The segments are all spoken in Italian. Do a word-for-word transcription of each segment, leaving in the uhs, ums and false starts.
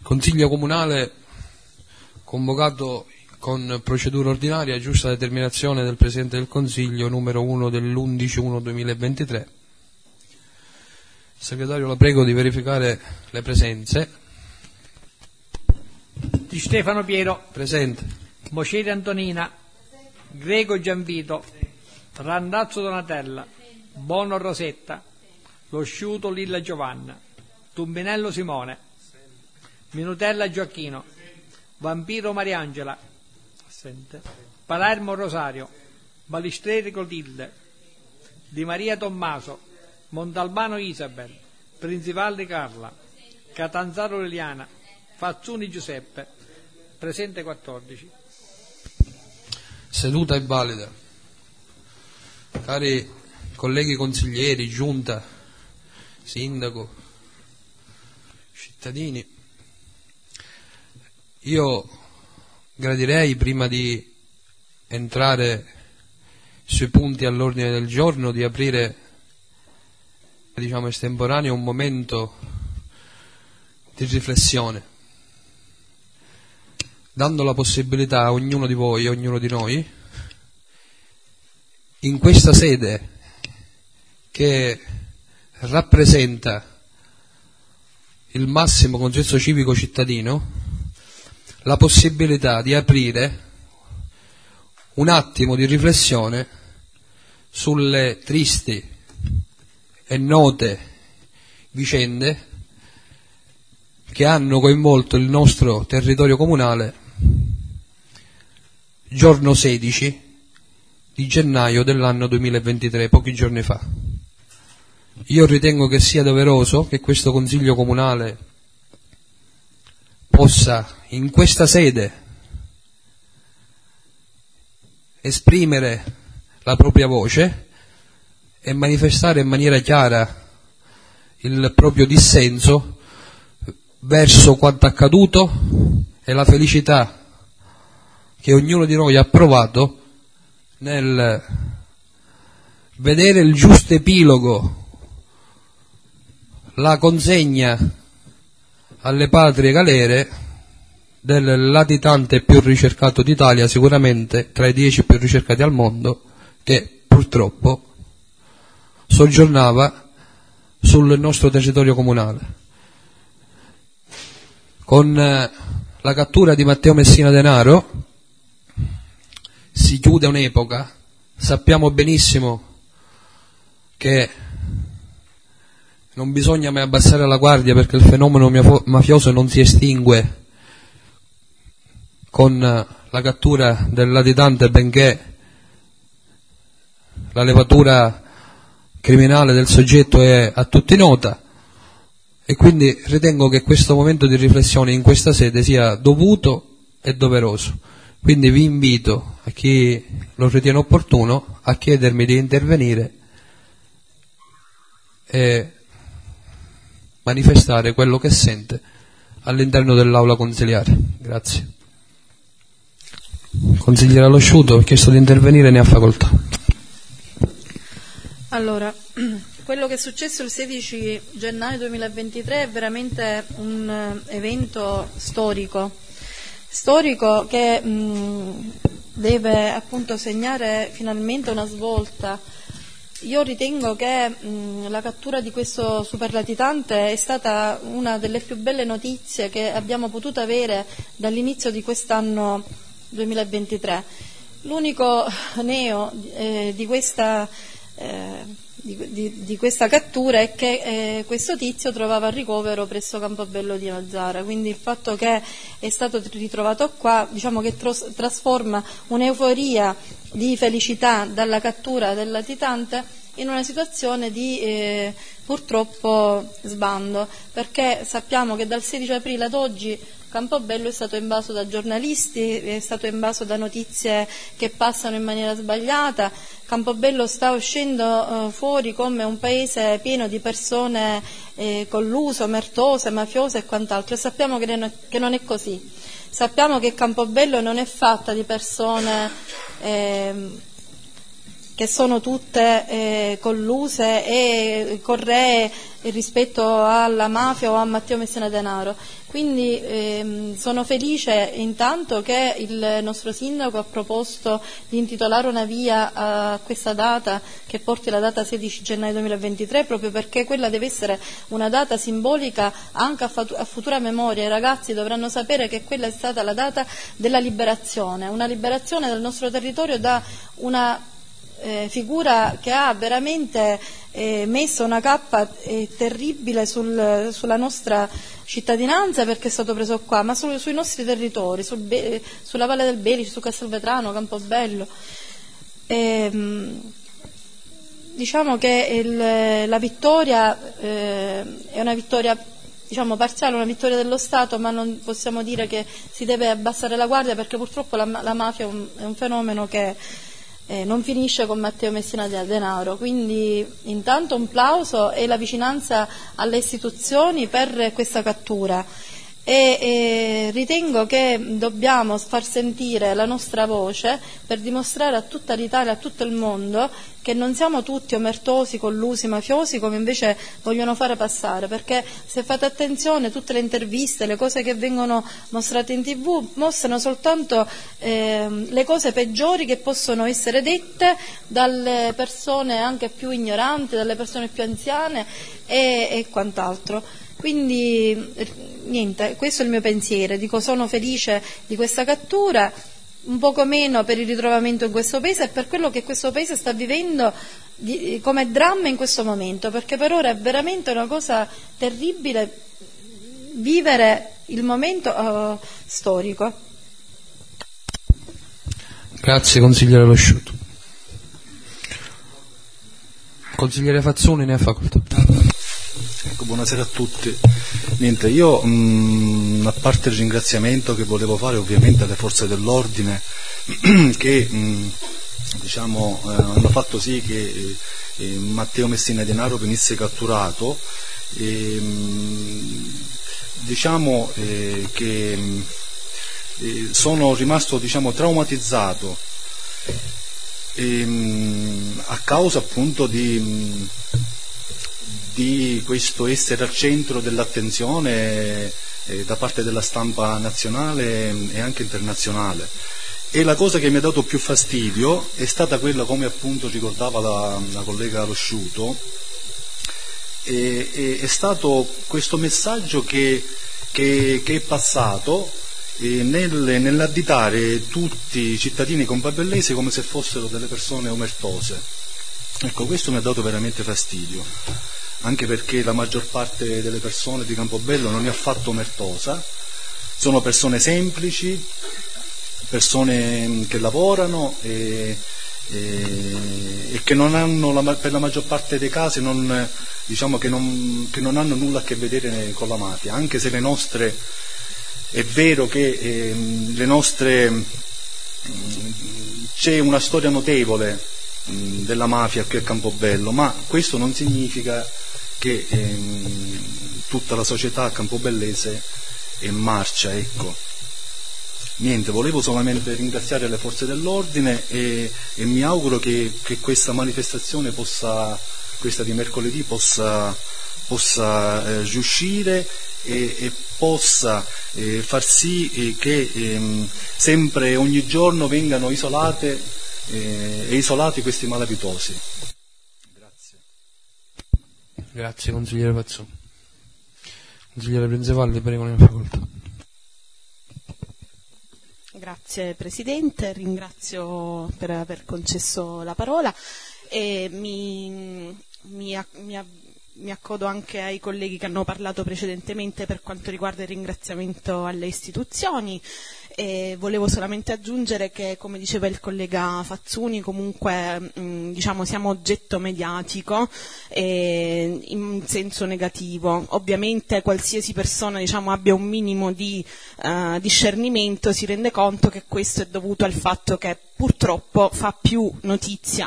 Consiglio Comunale convocato con procedura ordinaria, giusta determinazione del Presidente del Consiglio numero uno dell'undici uno duemilaventitré. Segretario, la prego di verificare le presenze. Di Stefano Piero. Presente. Boceri Antonina. Greco Gianvito. Randazzo Donatella. Bono Rosetta. Lo Sciuto Lilla Giovanna. Tumbinello Simone. Minutella Gioacchino. Vampiro Mariangela. Assente. Palermo Rosario. Balistreri Clotilde. Di Maria Tommaso. Montalbano Isabel. Principalli Carla. Catanzaro Liliana. Fazzuni Giuseppe. Presente quattordici. Seduta è valida. Cari colleghi consiglieri, giunta, sindaco, cittadini, io gradirei, prima di entrare sui punti all'ordine del giorno, di aprire, diciamo estemporaneo, un momento di riflessione, dando la possibilità a ognuno di voi, a ognuno di noi, in questa sede che rappresenta il massimo consenso civico cittadino, la possibilità di aprire un attimo di riflessione sulle tristi e note vicende che hanno coinvolto il nostro territorio comunale giorno sedici di gennaio dell'anno duemilaventitré, pochi giorni fa. Io ritengo che sia doveroso che questo Consiglio Comunale possa in questa sede esprimere la propria voce e manifestare in maniera chiara il proprio dissenso verso quanto accaduto e la felicità che ognuno di noi ha provato nel vedere il giusto epilogo, la consegna alle patrie galere del latitante più ricercato d'Italia, sicuramente tra i dieci più ricercati al mondo, che purtroppo soggiornava sul nostro territorio comunale. Con la cattura di Matteo Messina Denaro si chiude un'epoca. Sappiamo benissimo che non bisogna mai abbassare la guardia, perché il fenomeno mafioso non si estingue con la cattura del latitante, benché la levatura criminale del soggetto è a tutti nota, e quindi ritengo che questo momento di riflessione in questa sede sia dovuto e doveroso. Quindi vi invito, a chi lo ritiene opportuno, a chiedermi di intervenire e manifestare quello che sente all'interno dell'aula consiliare. Grazie. Consigliere Lo Sciuto, ho chiesto di intervenire, ne ha facoltà. Allora, quello che è successo il sedici gennaio duemilaventitré è veramente un evento storico, storico che mh, deve appunto segnare finalmente una svolta. Io ritengo che mh, la cattura di questo superlatitante è stata una delle più belle notizie che abbiamo potuto avere dall'inizio di quest'anno duemilaventitré. L'unico neo eh, di questa eh, Di, di, di questa cattura è che eh, questo tizio trovava ricovero presso Campobello di Mazara, quindi il fatto che è stato ritrovato qua, diciamo che tros, trasforma un'euforia di felicità dalla cattura del latitante in una situazione di eh, purtroppo sbando, perché sappiamo che dal sedici aprile ad oggi Campobello è stato invaso da giornalisti, è stato invaso da notizie che passano in maniera sbagliata. Campobello sta uscendo eh, fuori come un paese pieno di persone eh, colluse, omertose, mafiose e quant'altro, e sappiamo che non è, che non è così. Sappiamo che Campobello non è fatta di persone eh, che sono tutte eh, colluse e corree rispetto alla mafia o a Matteo Messina Denaro. Quindi ehm, sono felice intanto che il nostro sindaco ha proposto di intitolare una via a questa data, che porti la data sedici gennaio duemilaventitré, proprio perché quella deve essere una data simbolica anche a, fatu- a futura memoria. I ragazzi dovranno sapere che quella è stata la data della liberazione, una liberazione del nostro territorio da una Eh, figura che ha veramente eh, messo una cappa eh, terribile sul, sulla nostra cittadinanza, perché è stato preso qua, ma su, sui nostri territori, sul Be- sulla Valle del Belice, su Castelvetrano, Campobello. E, diciamo che il, la vittoria eh, è una vittoria, diciamo, parziale, una vittoria dello Stato, ma non possiamo dire che si deve abbassare la guardia, perché purtroppo la, la mafia è un, è un fenomeno che Eh, non finisce con Matteo Messina Denaro. Quindi intanto un plauso e la vicinanza alle istituzioni per questa cattura, e eh, ritengo che dobbiamo far sentire la nostra voce per dimostrare a tutta l'Italia, a tutto il mondo, che non siamo tutti omertosi, collusi, mafiosi, come invece vogliono fare passare, perché se fate attenzione tutte le interviste, le cose che vengono mostrate in tv mostrano soltanto eh, le cose peggiori che possono essere dette dalle persone anche più ignoranti, dalle persone più anziane e, e quant'altro. Quindi niente, questo è il mio pensiero. Dico, sono felice di questa cattura, un poco meno per il ritrovamento in questo paese e per quello che questo paese sta vivendo di, come dramma in questo momento, perché per ora è veramente una cosa terribile vivere il momento uh, storico. Grazie consigliere Losciuto. Consigliere Fazzoni, ne ha facoltà. Ecco, buonasera a tutti. Niente, io mh, a parte il ringraziamento che volevo fare ovviamente alle forze dell'ordine che mh, diciamo, eh, hanno fatto sì che eh, Matteo Messina Denaro venisse catturato, e, mh, diciamo eh, che mh, eh, sono rimasto, diciamo, traumatizzato e, mh, a causa appunto di mh, di questo essere al centro dell'attenzione eh, da parte della stampa nazionale e anche internazionale. E la cosa che mi ha dato più fastidio è stata quella, come appunto ricordava la, la collega Losciuto, e, e, è stato questo messaggio che, che, che è passato eh, nel, nell'additare tutti i cittadini campobellesi come se fossero delle persone omertose. Ecco, questo mi ha dato veramente fastidio, anche perché la maggior parte delle persone di Campobello non è affatto omertosa, sono persone semplici, persone che lavorano e, e, e che non hanno, la, per la maggior parte dei casi, non, diciamo che non, che non hanno nulla a che vedere con la mafia, anche se le nostre, è vero che eh, le nostre, c'è una storia notevole mh, della mafia qui a Campobello, ma questo non significa che ehm, tutta la società campobellese è in marcia, ecco. Niente, volevo solamente ringraziare le forze dell'ordine e, e mi auguro che, che questa manifestazione possa, questa di mercoledì, possa, possa eh, riuscire e, e possa eh, far sì eh, che ehm, sempre, ogni giorno vengano isolate eh, e isolati questi malavitosi. Grazie consigliere Fazzoni. Consigliere Prinzevalli, prego, in facoltà. Grazie Presidente, ringrazio per aver concesso la parola e mi, mi, mi, mi accodo anche ai colleghi che hanno parlato precedentemente per quanto riguarda il ringraziamento alle istituzioni. E volevo solamente aggiungere che, come diceva il collega Fazzoni, comunque mh, diciamo siamo oggetto mediatico eh, in senso negativo. Ovviamente qualsiasi persona, diciamo, abbia un minimo di uh, discernimento si rende conto che questo è dovuto al fatto che purtroppo fa più notizia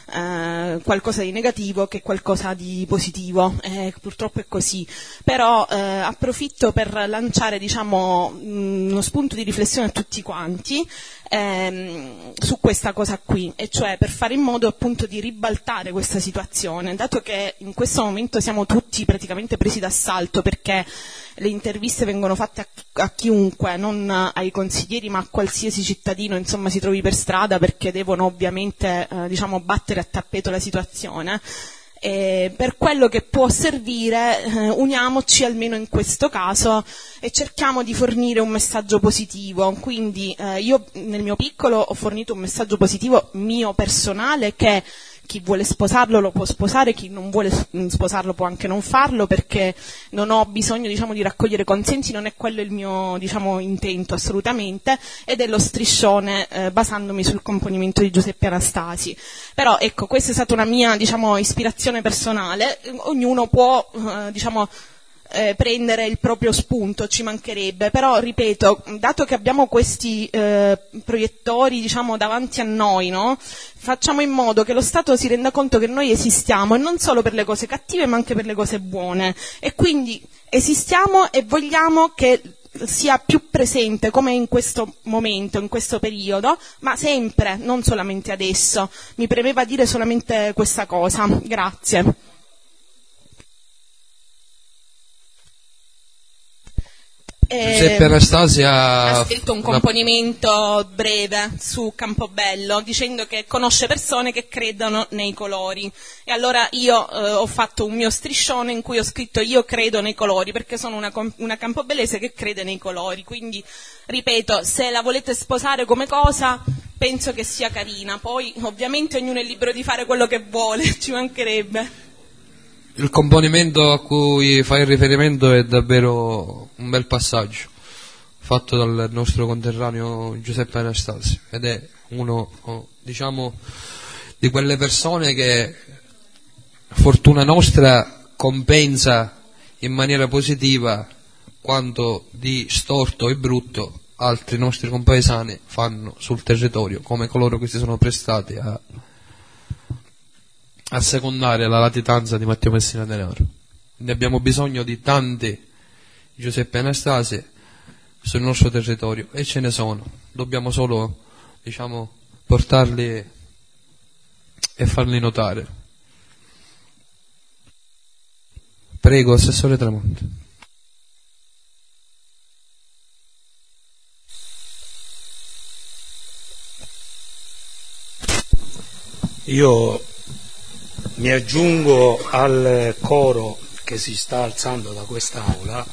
eh, qualcosa di negativo che qualcosa di positivo, eh, purtroppo è così, però eh, approfitto per lanciare, diciamo, mh, uno spunto di riflessione a tutti quanti ehm, su questa cosa qui, e cioè per fare in modo appunto di ribaltare questa situazione, dato che in questo momento siamo tutti praticamente presi d'assalto, perché le interviste vengono fatte a, a chiunque, non ai consiglieri ma a qualsiasi cittadino insomma si trovi per strada, perché devono ovviamente eh, diciamo battere a tappeto la situazione. E per quello che può servire eh, uniamoci almeno in questo caso e cerchiamo di fornire un messaggio positivo. Quindi eh, io nel mio piccolo ho fornito un messaggio positivo mio personale, che chi vuole sposarlo lo può sposare, chi non vuole sposarlo può anche non farlo, perché non ho bisogno, diciamo, di raccogliere consensi, non è quello il mio, diciamo, intento assolutamente, ed è lo striscione eh, basandomi sul componimento di Giuseppe Anastasi. Però ecco, questa è stata una mia, diciamo, ispirazione personale, ognuno può eh, diciamo Eh, prendere il proprio spunto, ci mancherebbe, però ripeto, dato che abbiamo questi eh, proiettori, diciamo, davanti a noi, no? Facciamo in modo che lo Stato si renda conto che noi esistiamo, e non solo per le cose cattive ma anche per le cose buone, e quindi esistiamo e vogliamo che sia più presente, come in questo momento, in questo periodo, ma sempre, non solamente adesso. Mi premeva dire solamente questa cosa. Grazie. Giuseppe Anastasi ha, ha scritto un componimento breve su Campobello, dicendo che conosce persone che credono nei colori, e allora io eh, ho fatto un mio striscione in cui ho scritto io credo nei colori, perché sono una, una campobellese che crede nei colori. Quindi ripeto, se la volete sposare come cosa penso che sia carina, poi ovviamente ognuno è libero di fare quello che vuole, ci mancherebbe. Il componimento a cui fai riferimento è davvero un bel passaggio fatto dal nostro conterraneo Giuseppe Anastasi, ed è uno, diciamo, di quelle persone che, fortuna nostra, compensa in maniera positiva quanto di storto e brutto altri nostri compaesani fanno sul territorio, come coloro che si sono prestati a a secondare la latitanza di Matteo Messina Denaro. Ne abbiamo bisogno di tanti Giuseppe Anastasi sul nostro territorio, e ce ne sono. Dobbiamo solo, diciamo, portarli e farli notare. Prego, Assessore Tramonte. Io mi aggiungo al coro che si sta alzando da quest'Aula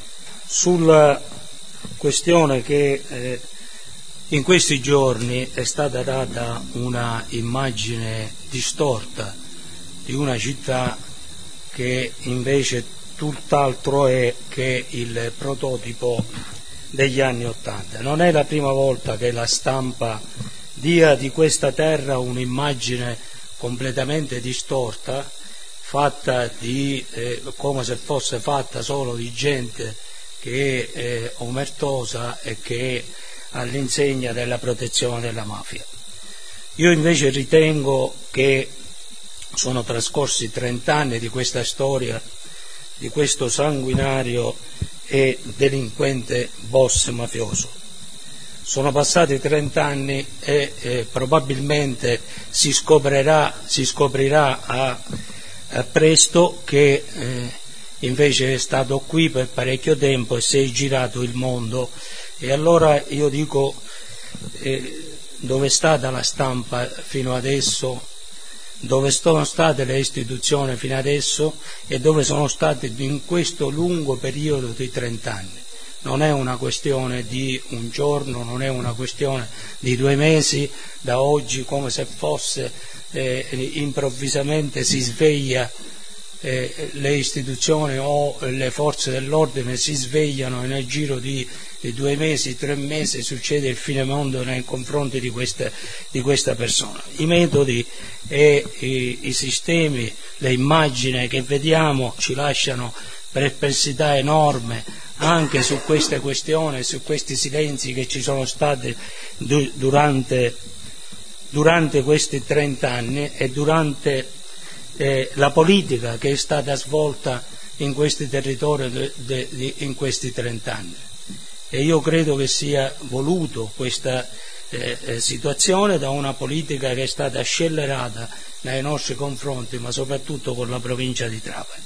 sulla questione che eh, in questi giorni è stata data una immagine distorta di una città che invece tutt'altro è che il prototipo degli anni Ottanta. Non è la prima volta che la stampa dia di questa terra un'immagine completamente distorta, fatta di eh, come se fosse fatta solo di gente che è eh, omertosa e che è all'insegna della protezione della mafia. Io invece ritengo che sono trascorsi trent'anni di questa storia, di questo sanguinario e delinquente boss mafioso. Sono passati trent'anni e eh, probabilmente si scoprirà, si scoprirà a, a presto che eh, invece è stato qui per parecchio tempo e si è girato il mondo. E allora io dico, eh, dove è stata la stampa fino adesso, dove sono state le istituzioni fino adesso e dove sono state in questo lungo periodo di trent'anni? Non è una questione di un giorno, non è una questione di due mesi, da oggi come se fosse eh, improvvisamente si sveglia, eh, le istituzioni o le forze dell'ordine si svegliano e nel giro di, di due mesi, tre mesi succede il fine mondo nei confronti di questa, di questa persona. I metodi e i, i sistemi, le immagini che vediamo ci lasciano perplessità enorme anche su queste questioni, su questi silenzi che ci sono stati du- durante durante questi trent'anni e durante eh, la politica che è stata svolta in questi territori de, de, de, in questi trent'anni. E io credo che sia voluto questa eh, situazione da una politica che è stata scellerata nei nostri confronti, ma soprattutto con la provincia di Trapani.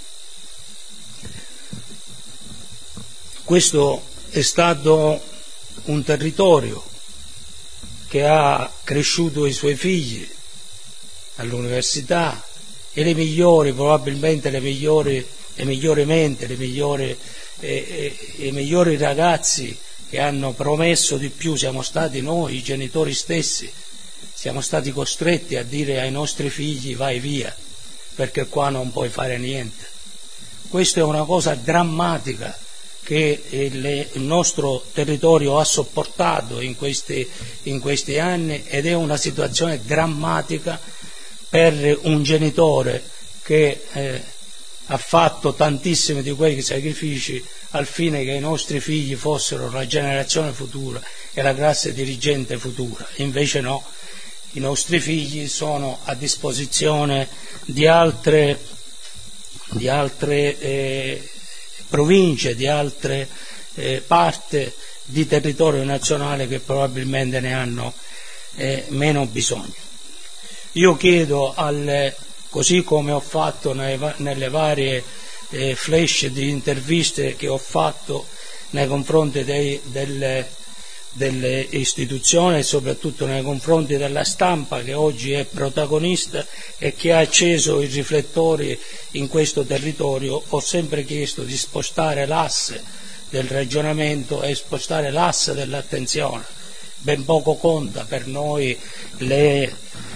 Questo è stato un territorio che ha cresciuto i suoi figli all'università e le migliori, probabilmente le migliori, le migliori menti, le migliori, eh, eh, i migliori ragazzi che hanno promesso di più siamo stati noi, i genitori stessi. Siamo stati costretti a dire ai nostri figli vai via, perché qua non puoi fare niente. Questa è una cosa drammatica che il, il nostro territorio ha sopportato in questi, in questi anni, ed è una situazione drammatica per un genitore che eh, ha fatto tantissimi di quei sacrifici al fine che i nostri figli fossero la generazione futura e la classe dirigente futura. Invece no, i nostri figli sono a disposizione di altre, di altre eh, province, di altre eh, parti di territorio nazionale che probabilmente ne hanno eh, meno bisogno. Io chiedo, al, così come ho fatto nei, nelle varie eh, flash di interviste che ho fatto nei confronti dei, delle, delle istituzioni e soprattutto nei confronti della stampa che oggi è protagonista e che ha acceso i riflettori in questo territorio, ho sempre chiesto di spostare l'asse del ragionamento e spostare l'asse dell'attenzione. Ben poco conta per noi le,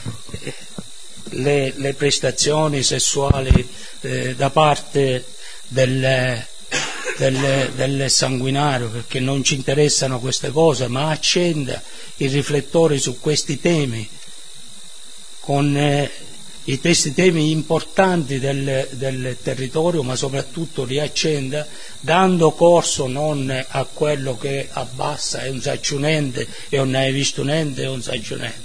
le, le prestazioni sessuali eh, da parte del Del, del sanguinario, perché non ci interessano queste cose, ma accenda i riflettori su questi temi, con eh, i questi temi importanti del, del territorio, ma soprattutto li accenda dando corso non a quello che abbassa è un sacciunente e non hai visto niente è un sacciunente,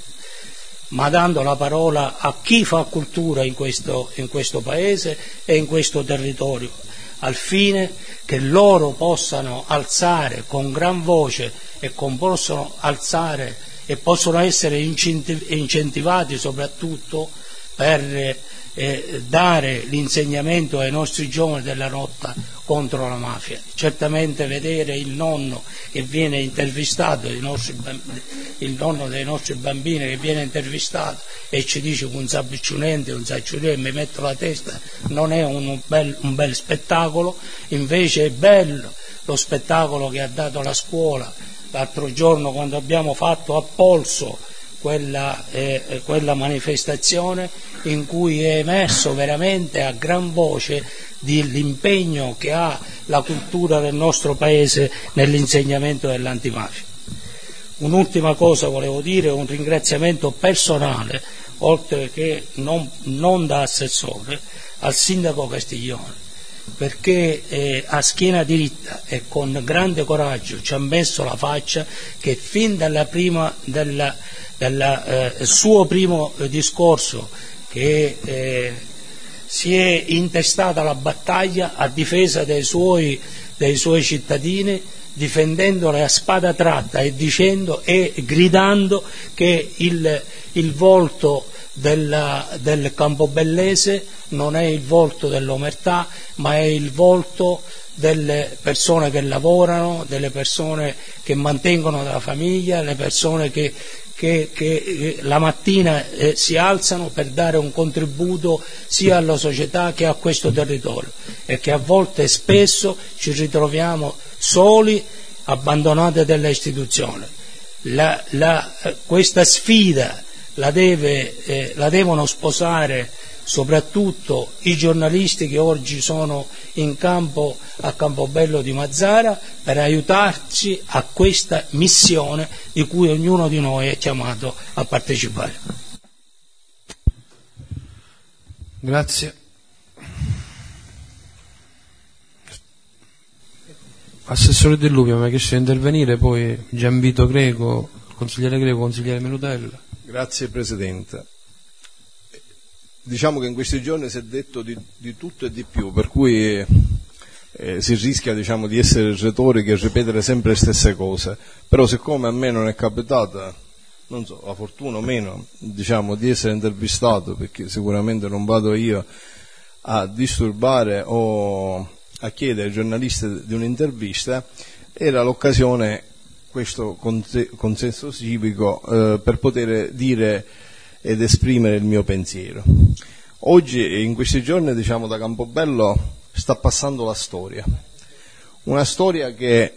ma dando la parola a chi fa cultura in questo, in questo paese e in questo territorio, al fine che loro possano alzare con gran voce e con, possono alzare e possono essere incentivati soprattutto per eh, dare l'insegnamento ai nostri giovani della lotta contro la mafia. Certamente vedere il nonno che viene intervistato, il, nostri, il nonno dei nostri bambini che viene intervistato e ci dice che un sabbicciunente, un sacciunente mi metto la testa, non è un bel, un bel spettacolo. Invece è bello lo spettacolo che ha dato la scuola l'altro giorno quando abbiamo fatto a polso quella, eh, quella manifestazione in cui è emerso veramente a gran voce l'impegno che ha la cultura del nostro paese nell'insegnamento dell'antimafia. Un'ultima cosa volevo dire, un ringraziamento personale, oltre che non, non da assessore, al sindaco Castiglione, perché eh, a schiena diritta e con grande coraggio ci ha messo la faccia che fin dalla prima della, della eh, suo primo eh, discorso che eh, si è intestata la battaglia a difesa dei suoi, dei suoi cittadini, difendendole a spada tratta e dicendo e gridando che il, il volto della, del Campobellese non è il volto dell'omertà, ma è il volto delle persone che lavorano, delle persone che mantengono la famiglia, le persone che, che, che la mattina eh, si alzano per dare un contributo sia alla società che a questo territorio, e che a volte spesso ci ritroviamo soli, abbandonati dalle istituzioni. La, la, questa sfida la, deve, eh, la devono sposare soprattutto i giornalisti che oggi sono in campo a Campobello di Mazara per aiutarci a questa missione di cui ognuno di noi è chiamato a partecipare. Grazie. Assessore Dell'Ubbia mi ha chiesto di intervenire, poi Gianvito Greco, consigliere Greco, consigliere Menutella. Grazie Presidente. Diciamo che in questi giorni si è detto di, di tutto e di più, per cui eh, si rischia, diciamo, di essere retoriche e ripetere sempre le stesse cose, però siccome a me non è capitata, non so, la fortuna o meno, diciamo, di essere intervistato, perché sicuramente non vado io a disturbare o a chiedere ai giornalisti di un'intervista, era l'occasione, questo consenso civico, eh, per poter dire ed esprimere il mio pensiero. Oggi, in questi giorni, diciamo, da Campobello sta passando la storia, una storia che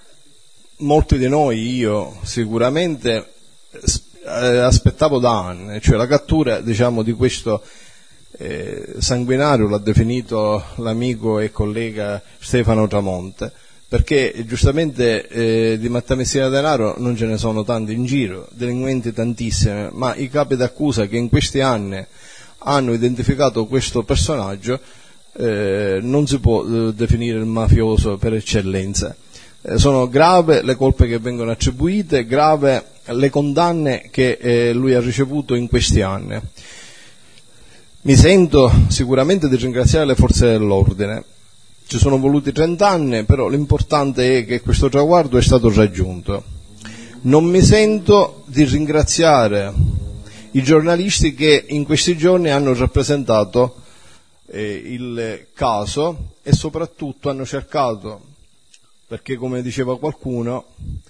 molti di noi, io sicuramente, aspettavo da anni, cioè la cattura, diciamo, di questo eh, sanguinario, l'ha definito l'amico e collega Stefano Tramonte, perché giustamente eh, di Matteo Messina Denaro non ce ne sono tanti in giro, delinquenti tantissimi, ma i capi d'accusa che in questi anni hanno identificato questo personaggio eh, non si può eh, definire il mafioso per eccellenza. Eh, sono grave le colpe che vengono attribuite, grave le condanne che eh, lui ha ricevuto in questi anni. Mi sento sicuramente di ringraziare le forze dell'ordine. Ci sono voluti trent'anni, però l'importante è che questo traguardo è stato raggiunto. Non mi sento di ringraziare i giornalisti che in questi giorni hanno rappresentato eh, il caso e soprattutto hanno cercato, perché come diceva qualcuno,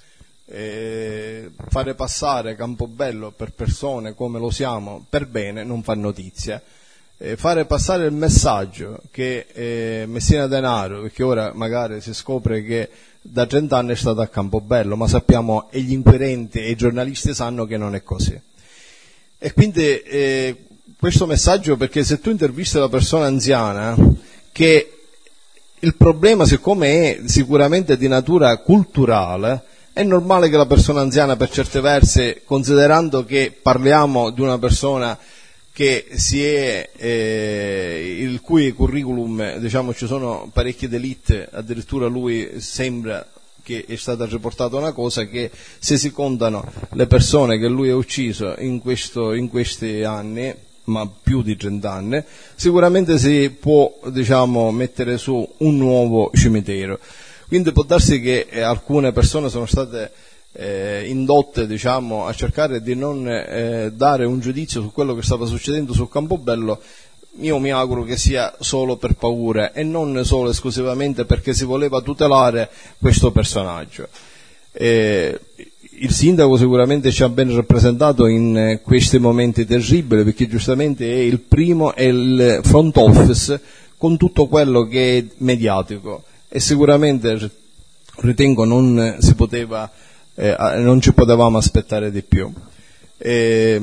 eh, fare passare Campobello per persone come lo siamo per bene non fa notizia. Eh, fare passare il messaggio che eh, Messina Denaro, perché ora magari si scopre che da trent'anni è stato a Campobello, ma sappiamo, e gli inquirenti e i giornalisti sanno che non è così. E quindi eh, questo messaggio, perché se tu intervisti la persona anziana, che il problema, siccome è sicuramente di natura culturale, è normale che la persona anziana, per certi versi, considerando che parliamo di una persona che si è, eh, il cui curriculum, diciamo, ci sono parecchie delitti, addirittura lui sembra che è stata riportata una cosa, che se si contano le persone che lui ha ucciso in, questo, in questi anni, ma più di trent'anni, sicuramente si può, diciamo, mettere su un nuovo cimitero. Quindi può darsi che eh, alcune persone sono state Eh, indotte, diciamo, a cercare di non eh, dare un giudizio su quello che stava succedendo su Campobello. Io mi auguro che sia solo per paura e non solo esclusivamente perché si voleva tutelare questo personaggio. Eh, il sindaco sicuramente ci ha ben rappresentato in eh, questi momenti terribili, perché giustamente è il primo, è il front office con tutto quello che è mediatico, e sicuramente ritengo non si poteva Eh, non ci potevamo aspettare di più. Eh,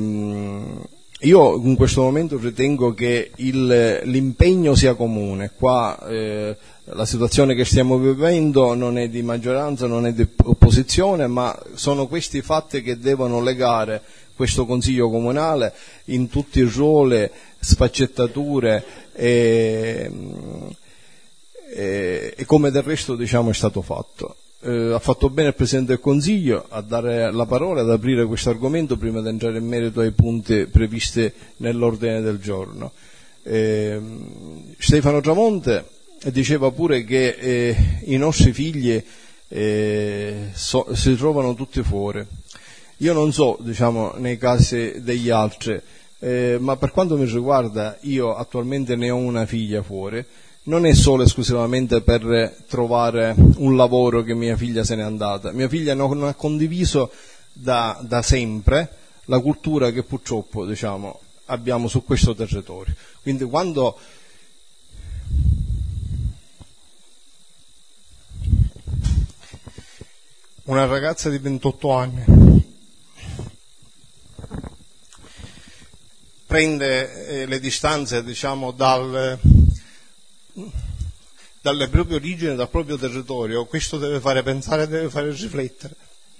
io in questo momento ritengo che il, l'impegno sia comune. Qua eh, la situazione che stiamo vivendo non è di maggioranza, non è di opposizione, ma sono questi fatti che devono legare questo Consiglio Comunale in tutti i ruoli, sfaccettature e, e, e come del resto, diciamo, è stato fatto. Eh, ha fatto bene il Presidente del Consiglio a dare la parola, ad aprire questo argomento prima di entrare in merito ai punti previsti nell'ordine del giorno. Eh, Stefano Tramonte diceva pure che eh, i nostri figli eh, so, si trovano tutti fuori. Io non so, diciamo, nei casi degli altri, eh, ma per quanto mi riguarda, io attualmente ne ho una figlia fuori. Non è solo esclusivamente per trovare un lavoro che mia figlia se n'è andata. Mia figlia non ha condiviso da, da sempre la cultura che purtroppo, diciamo, abbiamo su questo territorio. Quindi quando una ragazza di ventotto anni prende eh, le distanze, diciamo, dal dalle proprie origini, dal proprio territorio, questo deve fare pensare, deve fare riflettere,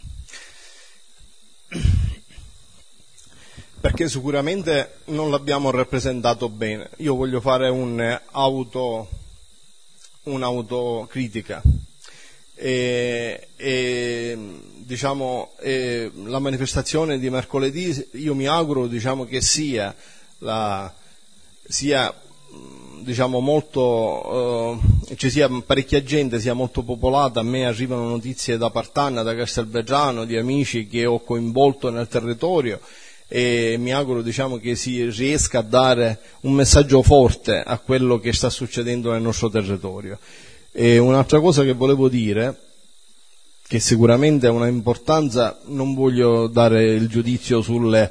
perché sicuramente non l'abbiamo rappresentato bene. Io voglio fare un auto, un'autocritica e, e diciamo, eh, la manifestazione di mercoledì, io mi auguro, diciamo, che sia, la, sia diciamo, molto, eh, ci sia parecchia gente, sia molto popolata. A me arrivano notizie da Partanna, da Castelvetrano, di amici che ho coinvolto nel territorio, e mi auguro, diciamo, che si riesca a dare un messaggio forte a quello che sta succedendo nel nostro territorio. E un'altra cosa che volevo dire, che sicuramente ha una importanza, non voglio dare il giudizio sulle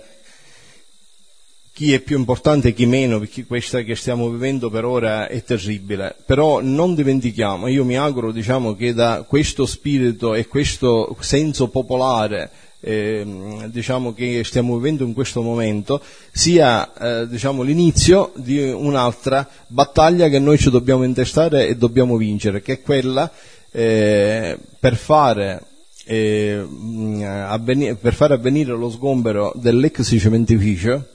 chi è più importante e chi meno, perché questa che stiamo vivendo per ora è terribile, però non dimentichiamo, io mi auguro, diciamo, che da questo spirito e questo senso popolare eh, diciamo, che stiamo vivendo in questo momento sia eh, diciamo, l'inizio di un'altra battaglia che noi ci dobbiamo intestare e dobbiamo vincere, che è quella eh, per fare eh, avvenire, per fare avvenire lo sgombero dell'ex cementificio,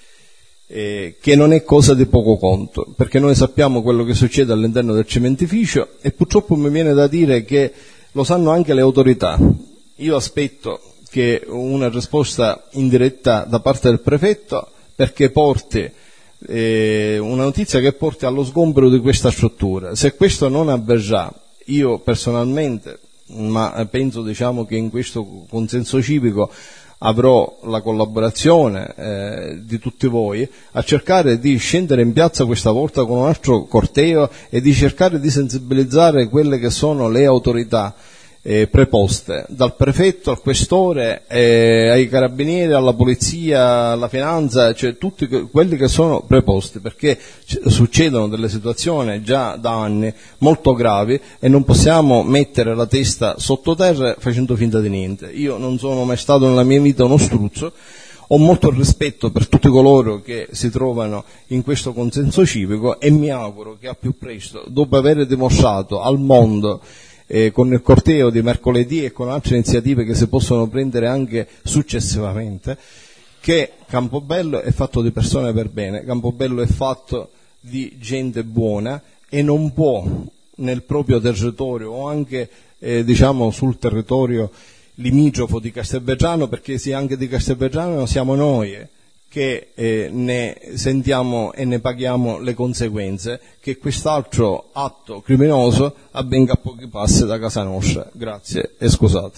Eh, che non è cosa di poco conto, perché noi sappiamo quello che succede all'interno del cementificio e purtroppo mi viene da dire che lo sanno anche le autorità. Io aspetto che una risposta indiretta da parte del prefetto, perché porti eh, una notizia che porti allo sgombero di questa struttura. Se questo non avverrà, io personalmente, ma penso, diciamo, che in questo consenso civico avrò la collaborazione eh, di tutti voi a cercare di scendere in piazza questa volta con un altro corteo e di cercare di sensibilizzare quelle che sono le autorità eh, preposte, dal prefetto al questore, eh, ai carabinieri, alla polizia, alla finanza, cioè tutti quelli che sono preposti, perché succedono delle situazioni già da anni molto gravi e non possiamo mettere la testa sottoterra facendo finta di niente. Io non sono mai stato nella mia vita uno struzzo, ho molto rispetto per tutti coloro che si trovano in questo consenso civico e mi auguro che al più presto, dopo aver dimostrato al mondo Eh, con il corteo di mercoledì e con altre iniziative che si possono prendere anche successivamente, che Campobello è fatto di persone per bene, Campobello è fatto di gente buona e non può nel proprio territorio o anche eh, diciamo sul territorio limitrofo di Castelvetrano, perché sia anche di Castelvetrano siamo noi che eh, ne sentiamo e ne paghiamo le conseguenze, che quest'altro atto criminoso avvenga a pochi passi da casa nostra. Grazie e scusate.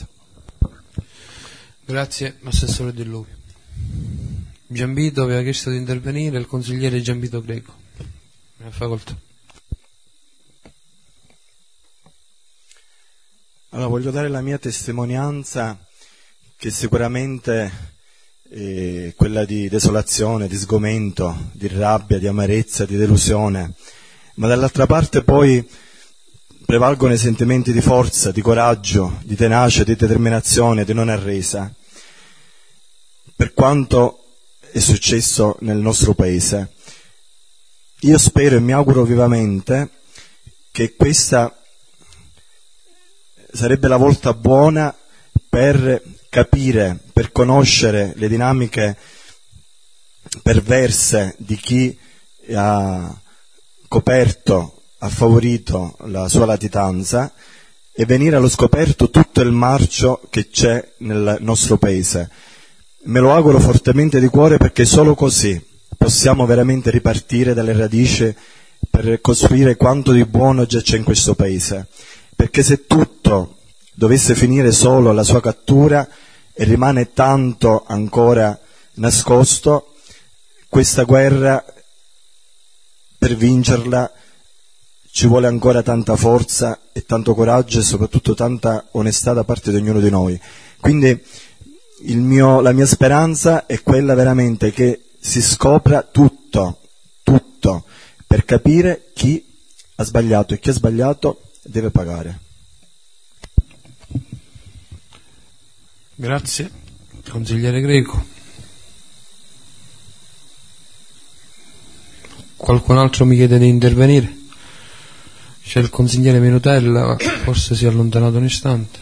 Grazie, Assessore Dell'Uvio. Giambito aveva chiesto di intervenire il consigliere Giambito Greco. Ne ha facoltà. Allora, voglio dare la mia testimonianza, che sicuramente Eh, quella di desolazione, di sgomento, di rabbia, di amarezza, di delusione, ma dall'altra parte poi prevalgono i sentimenti di forza, di coraggio, di tenacia, di determinazione, di non arresa, per quanto è successo nel nostro paese. Io spero e mi auguro vivamente che questa sarebbe la volta buona per capire, per conoscere le dinamiche perverse di chi ha coperto, ha favorito la sua latitanza e venire allo scoperto tutto il marcio che c'è nel nostro paese. Me lo auguro fortemente di cuore, perché solo così possiamo veramente ripartire dalle radici per costruire quanto di buono già c'è in questo paese. Perché se tutto dovesse finire solo alla sua cattura e rimane tanto ancora nascosto, questa guerra, per vincerla, ci vuole ancora tanta forza e tanto coraggio e soprattutto tanta onestà da parte di ognuno di noi. Quindi il mio, la mia speranza è quella veramente che si scopra tutto, tutto, per capire chi ha sbagliato e chi ha sbagliato deve pagare. Grazie. Consigliere Greco. Qualcun altro mi chiede di intervenire? C'è il consigliere Minutella, ma forse si è allontanato un istante.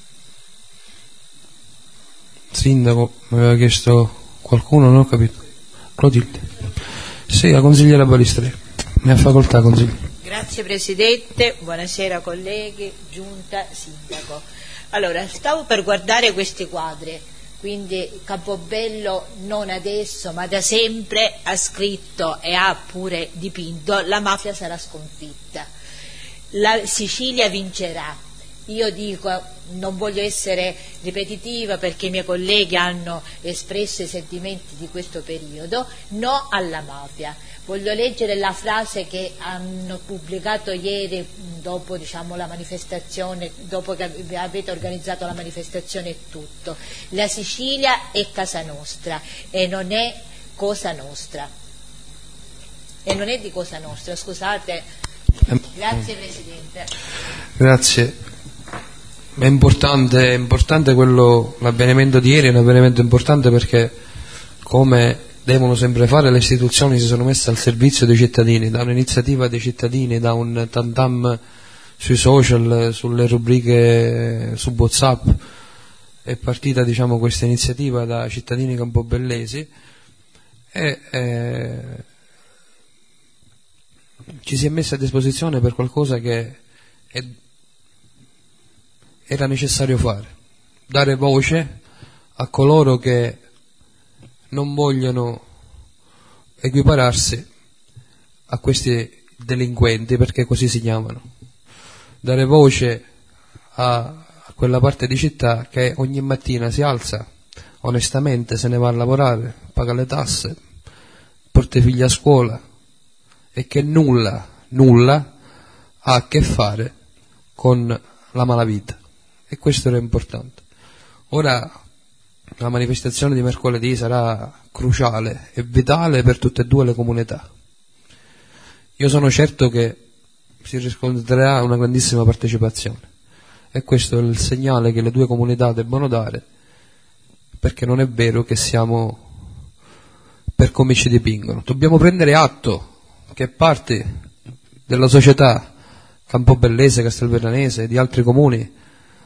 Sindaco, mi aveva chiesto qualcuno, non ho capito. Clotilde. Sì, la consigliera Balistreri. Mi ha facoltà, consigliere. Grazie Presidente, buonasera colleghi, Giunta, Sindaco. Allora, stavo per guardare questi quadri, quindi Campobello non adesso ma da sempre ha scritto e ha pure dipinto: la mafia sarà sconfitta, la Sicilia vincerà. Io dico, non voglio essere ripetitiva perché i miei colleghi hanno espresso i sentimenti di questo periodo, no alla mafia. Voglio leggere la frase che hanno pubblicato ieri dopo, diciamo, la manifestazione, dopo che avete organizzato la manifestazione e tutto. La Sicilia è casa nostra e non è cosa nostra. E non è di cosa nostra, scusate. Grazie Presidente. Grazie. È importante, è importante quello, l'avvenimento di ieri è un avvenimento importante perché, come devono sempre fare, le istituzioni si sono messe al servizio dei cittadini, da un'iniziativa dei cittadini, da un tantam sui social, sulle rubriche su WhatsApp. È partita, diciamo, questa iniziativa da cittadini campobellesi e eh, ci si è messa a disposizione per qualcosa che è era necessario fare, dare voce a coloro che non vogliono equipararsi a questi delinquenti, perché così si chiamano, dare voce a, a quella parte di città che ogni mattina si alza onestamente, se ne va a lavorare, paga le tasse, porta i figli a scuola e che nulla, nulla ha a che fare con la malavita. E questo era importante. Ora la manifestazione di mercoledì sarà cruciale e vitale per tutte e due le comunità. Io sono certo che si riscontrerà una grandissima partecipazione e questo è il segnale che le due comunità debbono dare, perché non è vero che siamo per come ci dipingono. Dobbiamo prendere atto che parti della società campobellese, castelvetanese e di altri comuni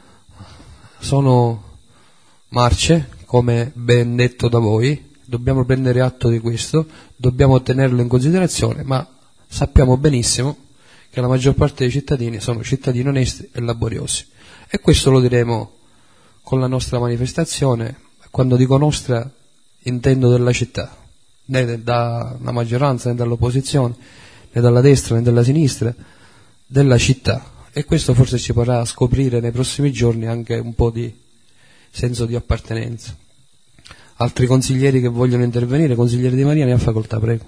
sono marce, come ben detto da voi. Dobbiamo prendere atto di questo, dobbiamo tenerlo in considerazione, ma sappiamo benissimo che la maggior parte dei cittadini sono cittadini onesti e laboriosi, e questo lo diremo con la nostra manifestazione. Quando dico nostra intendo della città, né dalla maggioranza né dall'opposizione né dalla destra né dalla sinistra, della città. E questo forse ci farà scoprire nei prossimi giorni anche un po' di senso di appartenenza. Altri consiglieri che vogliono intervenire? Consigliere Di Maria, ne ha facoltà, prego.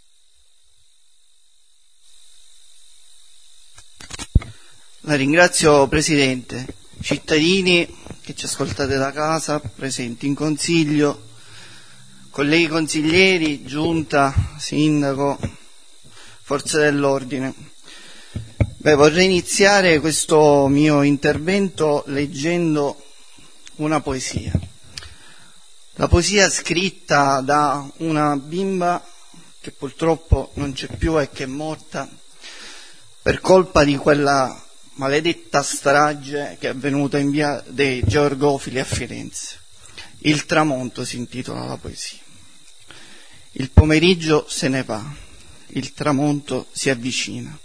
La ringrazio Presidente. Cittadini che ci ascoltate da casa, presenti in consiglio, colleghi consiglieri, giunta, sindaco, forze dell'ordine. Beh, vorrei iniziare questo mio intervento leggendo una poesia. La poesia scritta da una bimba che purtroppo non c'è più e che è morta per colpa di quella maledetta strage che è avvenuta in via dei Georgofili a Firenze. Il tramonto si intitola la poesia. Il pomeriggio se ne va, il tramonto si avvicina.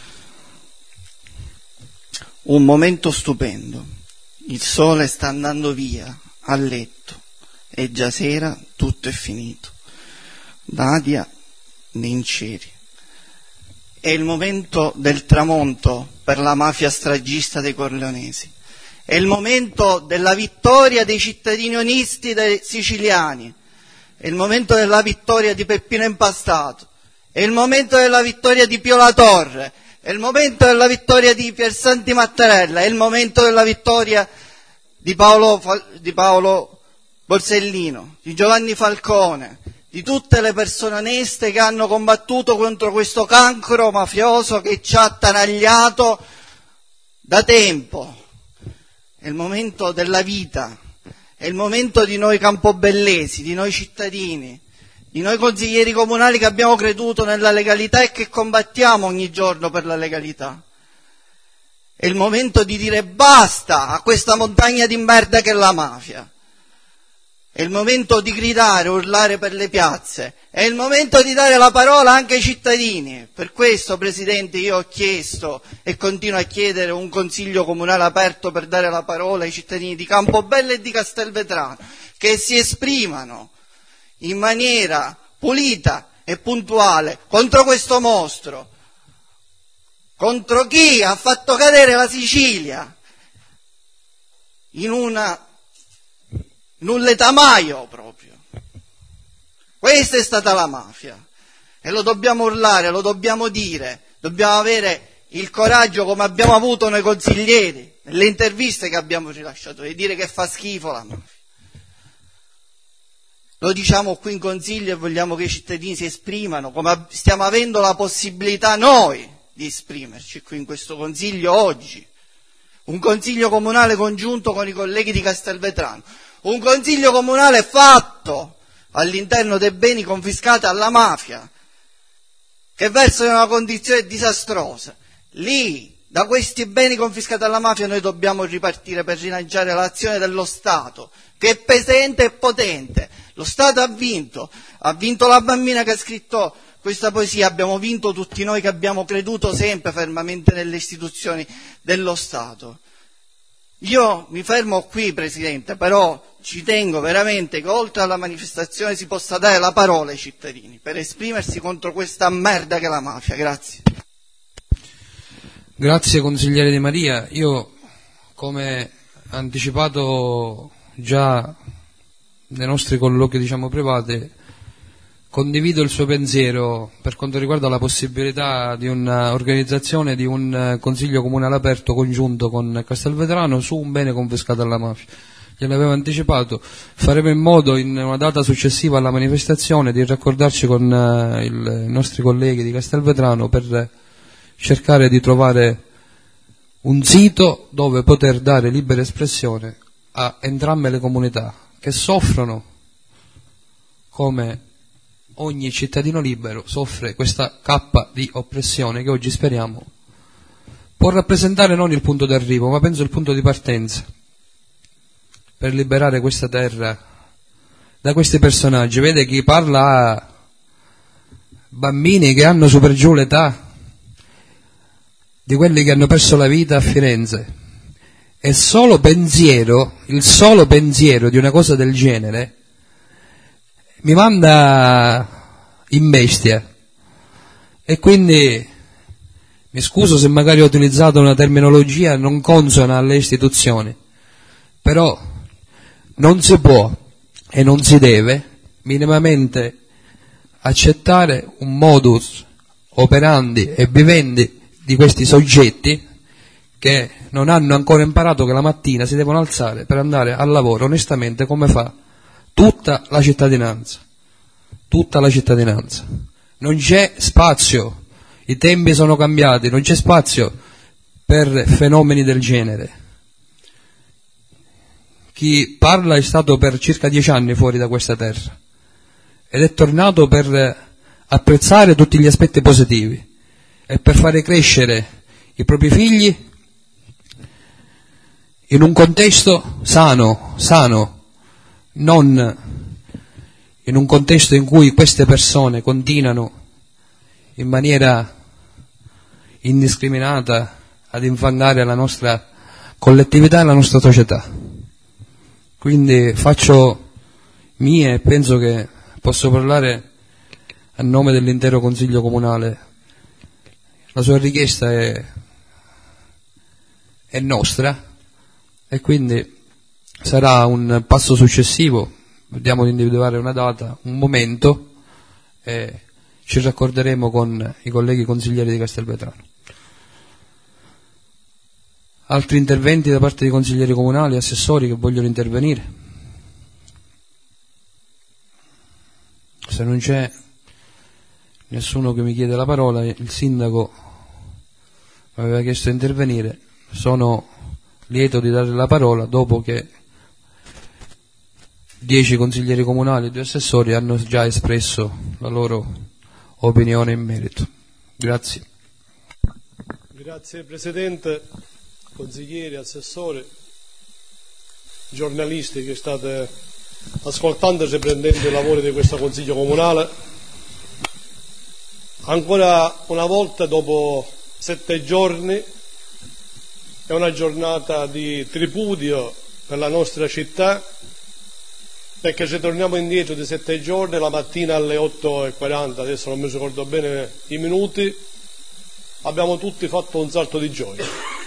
Un momento stupendo, il sole sta andando via, a letto, è già sera, tutto è finito. Nadia Ninceri. È il momento del tramonto per la mafia stragista dei corleonesi. È il momento della vittoria dei cittadini onesti dei siciliani. È il momento della vittoria di Peppino Impastato. È il momento della vittoria di Pio La Torre. È il momento della vittoria di Piersanti Mattarella, è il momento della vittoria di Paolo, di Paolo Borsellino, di Giovanni Falcone, di tutte le persone oneste che hanno combattuto contro questo cancro mafioso che ci ha attanagliato da tempo. È il momento della vita, è il momento di noi campobellesi, di noi cittadini, di noi consiglieri comunali che abbiamo creduto nella legalità e che combattiamo ogni giorno per la legalità. È il momento di dire basta a questa montagna di merda che è la mafia. è il momento di gridare, urlare per le piazze, è il momento di dare la parola anche ai cittadini. Per questo, Presidente, io ho chiesto e continuo a chiedere un consiglio comunale aperto per dare la parola ai cittadini di Campobello e di Castelvetrano, che si esprimano in maniera pulita e puntuale contro questo mostro, contro chi ha fatto cadere la Sicilia in una in un letamaio proprio. Questa è stata la mafia e lo dobbiamo urlare, lo dobbiamo dire, dobbiamo avere il coraggio, come abbiamo avuto noi consiglieri nelle interviste che abbiamo rilasciato, di dire che fa schifo la mafia. Lo diciamo qui in consiglio e vogliamo che i cittadini si esprimano, come stiamo avendo la possibilità noi di esprimerci qui in questo consiglio oggi. Un consiglio comunale congiunto con i colleghi di Castelvetrano, un consiglio comunale fatto all'interno dei beni confiscati alla mafia, che versano in una condizione disastrosa. Lì, da questi beni confiscati alla mafia, noi dobbiamo ripartire per rilanciare l'azione dello Stato, che è pesante e potente. Lo Stato ha vinto, ha vinto la bambina che ha scritto questa poesia, abbiamo vinto tutti noi che abbiamo creduto sempre fermamente nelle istituzioni dello Stato. Io mi fermo qui, Presidente, però ci tengo veramente che oltre alla manifestazione si possa dare la parola ai cittadini per esprimersi contro questa merda che è la mafia. Grazie. Grazie consigliere Di Maria. Io, come anticipato già nei nostri colloqui, diciamo, privati, condivido il suo pensiero per quanto riguarda la possibilità di un'organizzazione di un consiglio comunale aperto congiunto con Castelvetrano su un bene confiscato alla mafia. Gliel'avevo anticipato, faremo in modo in una data successiva alla manifestazione di raccordarci con i nostri colleghi di Castelvetrano per cercare di trovare un sito dove poter dare libera espressione a entrambe le comunità che soffrono come ogni cittadino libero soffre questa cappa di oppressione che oggi speriamo può rappresentare non il punto d'arrivo, ma penso il punto di partenza per liberare questa terra da questi personaggi. Vede, chi parla a bambini che hanno super giù l'età di quelli che hanno perso la vita a Firenze, e solo pensiero, il solo pensiero di una cosa del genere mi manda in bestia. E quindi mi scuso se magari ho utilizzato una terminologia non consona alle istituzioni, però non si può e non si deve minimamente accettare un modus operandi e vivendi di questi soggetti che non hanno ancora imparato che la mattina si devono alzare per andare al lavoro onestamente, come fa tutta la cittadinanza, tutta la cittadinanza. Non c'è spazio, i tempi sono cambiati, non c'è spazio per fenomeni del genere. Chi parla è stato per circa dieci anni fuori da questa terra ed è tornato per apprezzare tutti gli aspetti positivi e per fare crescere i propri figli in un contesto sano, sano, non in un contesto in cui queste persone continuano in maniera indiscriminata ad infangare la nostra collettività e la nostra società. Quindi faccio mie e penso che posso parlare a nome dell'intero Consiglio Comunale. La sua richiesta è, è nostra e quindi sarà un passo successivo. Vediamo di individuare una data, un momento e ci raccorderemo con i colleghi consiglieri di Castelvetrano. Altri interventi da parte di consiglieri comunali, assessori che vogliono intervenire? Se non c'è nessuno che mi chiede la parola, il sindaco mi aveva chiesto di intervenire, sono lieto di dare la parola dopo che dieci consiglieri comunali e due assessori hanno già espresso la loro opinione in merito. Grazie. Grazie Presidente, consiglieri, assessori, giornalisti che state ascoltando e riprendendo i lavori di questo Consiglio Comunale, ancora una volta dopo sette giorni è una giornata di tripudio per la nostra città, perché se torniamo indietro di sette giorni, la mattina alle otto e quaranta, adesso non mi ricordo bene i minuti, abbiamo tutti fatto un salto di gioia.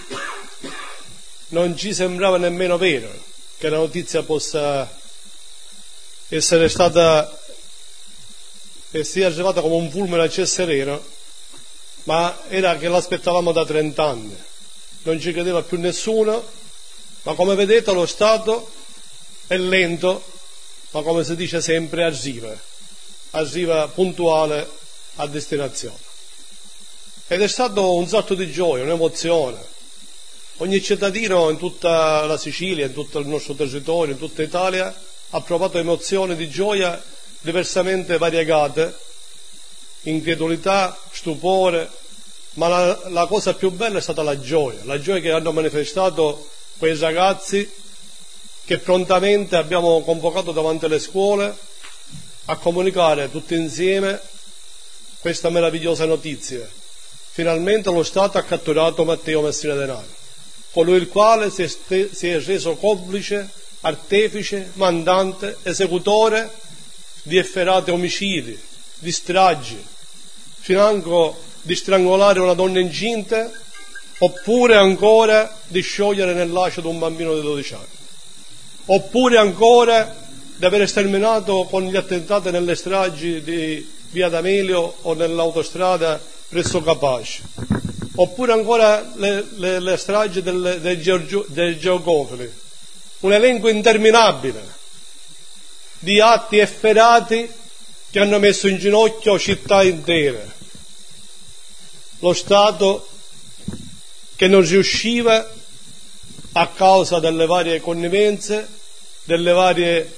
Non ci sembrava nemmeno vero che la notizia possa essere stata e sia arrivata come un fulmine a ciel sereno, ma era che l'aspettavamo da trent'anni. Non ci credeva più nessuno, ma come vedete lo Stato è lento, ma come si dice sempre arriva, arriva puntuale a destinazione. Ed è stato un salto di gioia, un'emozione. Ogni cittadino in tutta la Sicilia, in tutto il nostro territorio, in tutta Italia, ha provato emozioni di gioia diversamente variegate, incredulità, stupore, ma la, la cosa più bella è stata la gioia, la gioia che hanno manifestato quei ragazzi che prontamente abbiamo convocato davanti alle scuole a comunicare tutti insieme questa meravigliosa notizia. Finalmente lo Stato ha catturato Matteo Messina Denaro, colui il quale si è, st- si è reso complice, artefice, mandante, esecutore di efferati omicidi, di stragi, financo di strangolare una donna incinta, oppure ancora di sciogliere nel lacido un bambino di dodici anni, oppure ancora di aver sterminato con gli attentati nelle stragi di Via D'Amelio o nell'autostrada presso Capaci, oppure ancora le, le, le stragi del, del, Georgio, del Georgofili. Un elenco interminabile di atti efferati che hanno messo in ginocchio città intere. Lo Stato che non riusciva, a causa delle varie connivenze, delle varie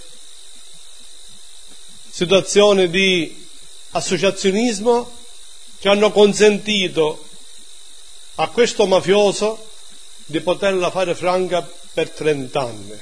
situazioni di associazionismo che hanno consentito a questo mafioso di poterla fare franca per trent'anni.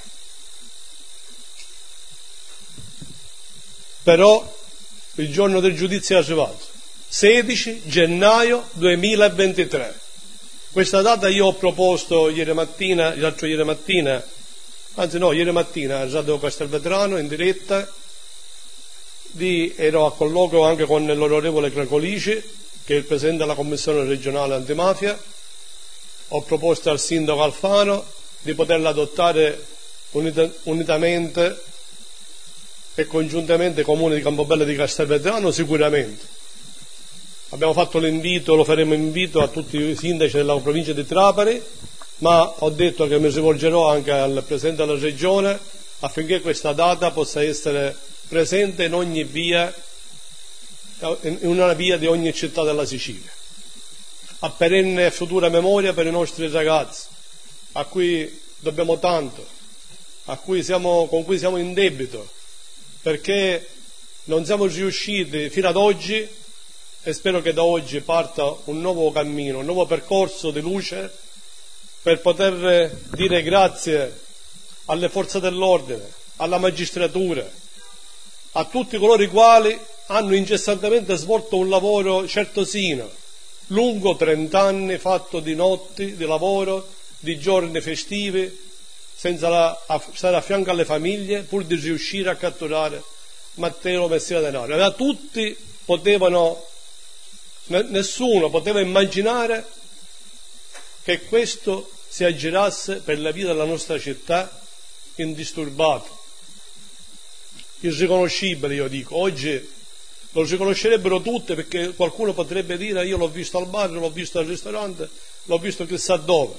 Però il giorno del giudizio è arrivato, sedici gennaio duemilaventitré. Questa data io ho proposto ieri mattina, l'altro ieri mattina, anzi no, ieri mattina a Radio Castelvetrano in diretta, di, ero a colloquio anche con l'onorevole Cracolici, che è il presidente della Commissione regionale antimafia. Ho proposto al sindaco Alfano di poterla adottare unita, unitamente e congiuntamente ai comuni di Campobello e di Castelvetrano sicuramente. Abbiamo fatto l'invito, lo faremo invito a tutti i sindaci della provincia di Trapani, ma ho detto che mi rivolgerò anche al Presidente della Regione affinché questa data possa essere presente in ogni via, in una via di ogni città della Sicilia, a perenne e futura memoria per i nostri ragazzi, a cui dobbiamo tanto, a cui siamo, con cui siamo in debito, perché non siamo riusciti fino ad oggi, e spero che da oggi parta un nuovo cammino, un nuovo percorso di luce per poter dire grazie alle forze dell'ordine, alla magistratura, a tutti coloro i quali hanno incessantemente svolto un lavoro certosino, lungo trent'anni, fatto di notti, di lavoro, di giorni festivi, senza la, a, stare a fianco alle famiglie, pur di riuscire a catturare Matteo Messina Denaro. E tutti potevano, nessuno poteva immaginare che questo si aggirasse per la vita della nostra città indisturbato, irriconoscibile. Io dico, oggi lo riconoscerebbero tutti, perché qualcuno potrebbe dire io l'ho visto al bar, l'ho visto al ristorante, l'ho visto chissà dove,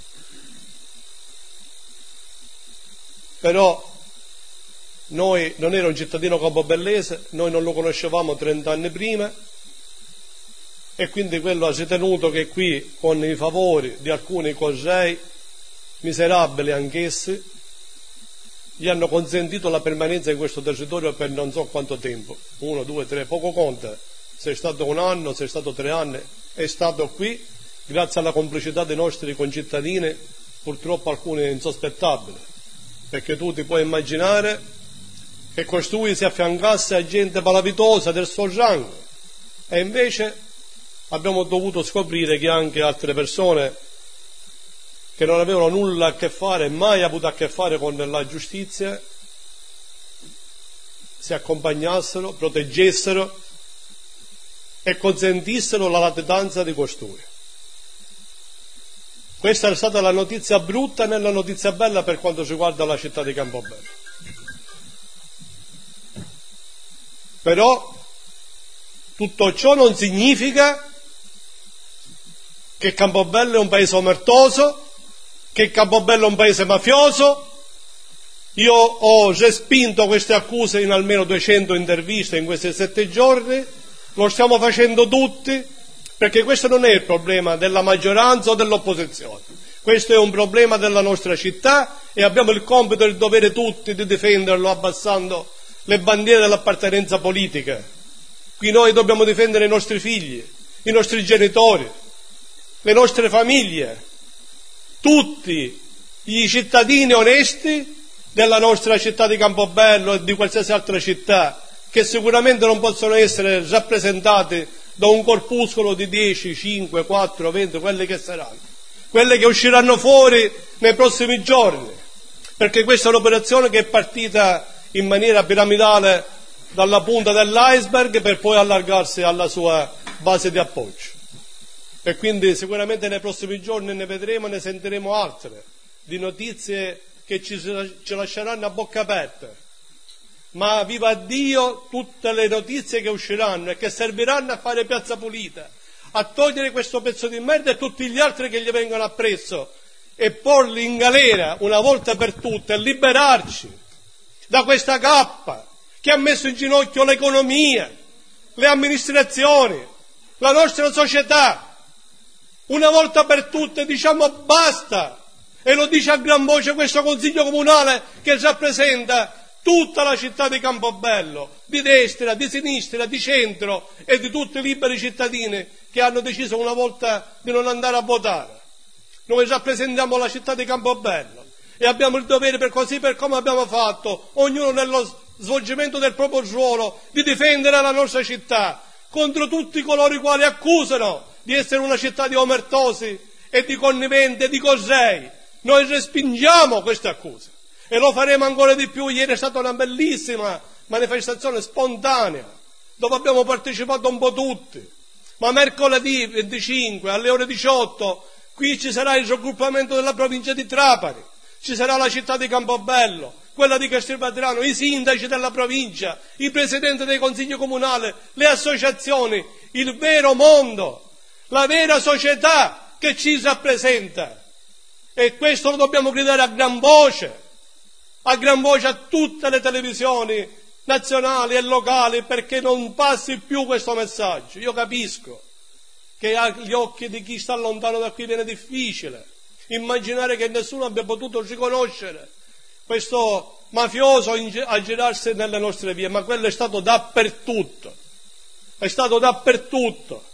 però noi non era un cittadino campobellese, noi non lo conoscevamo trent'anni prima, e quindi quello ha ritenuto che qui, con i favori di alcuni correi miserabili anch'essi, gli hanno consentito la permanenza in questo territorio per non so quanto tempo, uno, due, tre, poco conta, se è stato un anno, se è stato tre anni, è stato qui grazie alla complicità dei nostri concittadini, purtroppo alcuni insospettabili, perché tu ti puoi immaginare che costui si affiancasse a gente malavitosa del suo rango, e invece abbiamo dovuto scoprire che anche altre persone che non avevano nulla a che fare, mai avuto a che fare con la giustizia, si accompagnassero, proteggessero e consentissero la latitanza di costui. Questa è stata la notizia brutta nella notizia bella per quanto riguarda la città di Campobello. Però tutto ciò non significa che Campobello è un paese omertoso, che Campobello è un paese mafioso. Io ho respinto queste accuse in almeno duecento interviste in questi sette giorni, lo stiamo facendo tutti, perché questo non è il problema della maggioranza o dell'opposizione, questo è un problema della nostra città e abbiamo il compito e il dovere tutti di difenderlo abbassando le bandiere dell'appartenenza politica. Qui noi dobbiamo difendere i nostri figli, i nostri genitori, le nostre famiglie, tutti i cittadini onesti della nostra città di Campobello e di qualsiasi altra città, che sicuramente non possono essere rappresentati da un corpuscolo di dieci, cinque, quattro, venti, quelle che saranno, quelle che usciranno fuori nei prossimi giorni, perché questa è un'operazione che è partita in maniera piramidale dalla punta dell'iceberg per poi allargarsi alla sua base di appoggio. E quindi sicuramente nei prossimi giorni ne vedremo e ne sentiremo altre, di notizie che ci, ci lasceranno a bocca aperta. Ma viva Dio tutte le notizie che usciranno e che serviranno a fare piazza pulita, a togliere questo pezzo di merda e tutti gli altri che gli vengono appresso e porli in galera una volta per tutte e liberarci da questa cappa che ha messo in ginocchio l'economia, le amministrazioni, la nostra società. Una volta per tutte diciamo basta, e lo dice a gran voce questo Consiglio Comunale che rappresenta tutta la città di Campobello, di destra, di sinistra, di centro e di tutti i liberi cittadini che hanno deciso una volta di non andare a votare. Noi rappresentiamo la città di Campobello e abbiamo il dovere, per così per come abbiamo fatto, ognuno nello svolgimento del proprio ruolo, di difendere la nostra città contro tutti coloro i quali accusano di essere una città di omertosi e di conniventi e di cosei. Noi respingiamo queste accuse e lo faremo ancora di più. Ieri è stata una bellissima manifestazione spontanea dove abbiamo partecipato un po' tutti, ma mercoledì venticinque alle ore diciotto qui ci sarà il raggruppamento della provincia di Trapani, ci sarà la città di Campobello, quella di Castelvetrano, i sindaci della provincia, i presidenti dei consigli comunali, le associazioni, il vero mondo, la vera società che ci rappresenta. E questo lo dobbiamo gridare a gran voce, a gran voce a tutte le televisioni nazionali e locali, perché non passi più questo messaggio. Io capisco che agli occhi di chi sta lontano da qui viene difficile immaginare che nessuno abbia potuto riconoscere questo mafioso a girarsi nelle nostre vie, ma quello è stato dappertutto, è stato dappertutto.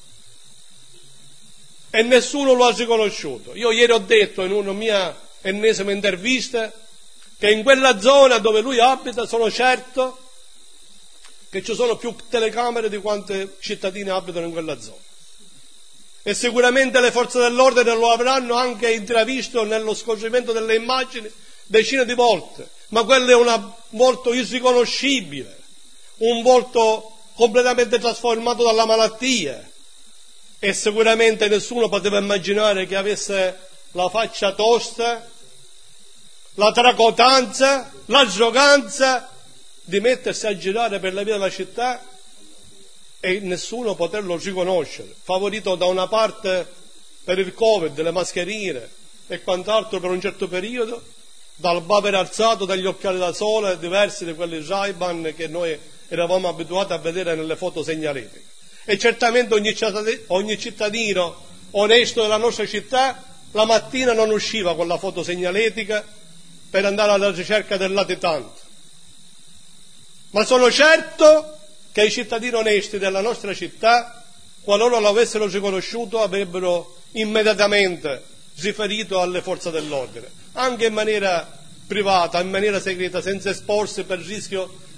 E nessuno lo ha riconosciuto. Io ieri ho detto in una mia ennesima intervista che in quella zona dove lui abita sono certo che ci sono più telecamere di quante cittadini abitano in quella zona. E sicuramente le forze dell'ordine lo avranno anche intravisto nello scorgimento delle immagini decine di volte, ma quello è un volto irriconoscibile, un volto completamente trasformato dalla malattia. E sicuramente nessuno poteva immaginare che avesse la faccia tosta, la tracotanza, l'arroganza di mettersi a girare per la via della città e nessuno poterlo riconoscere, favorito da una parte per il Covid, le mascherine e quant'altro per un certo periodo, dal bavero alzato, dagli occhiali da sole diversi di quelli Ray-Ban che noi eravamo abituati a vedere nelle foto segnaletiche. E certamente ogni cittadino, ogni cittadino onesto della nostra città la mattina non usciva con la foto segnaletica per andare alla ricerca del latitante. Ma sono certo che i cittadini onesti della nostra città, qualora lo avessero riconosciuto, avrebbero immediatamente riferito alle forze dell'ordine, anche in maniera privata, in maniera segreta, senza esporsi per il rischio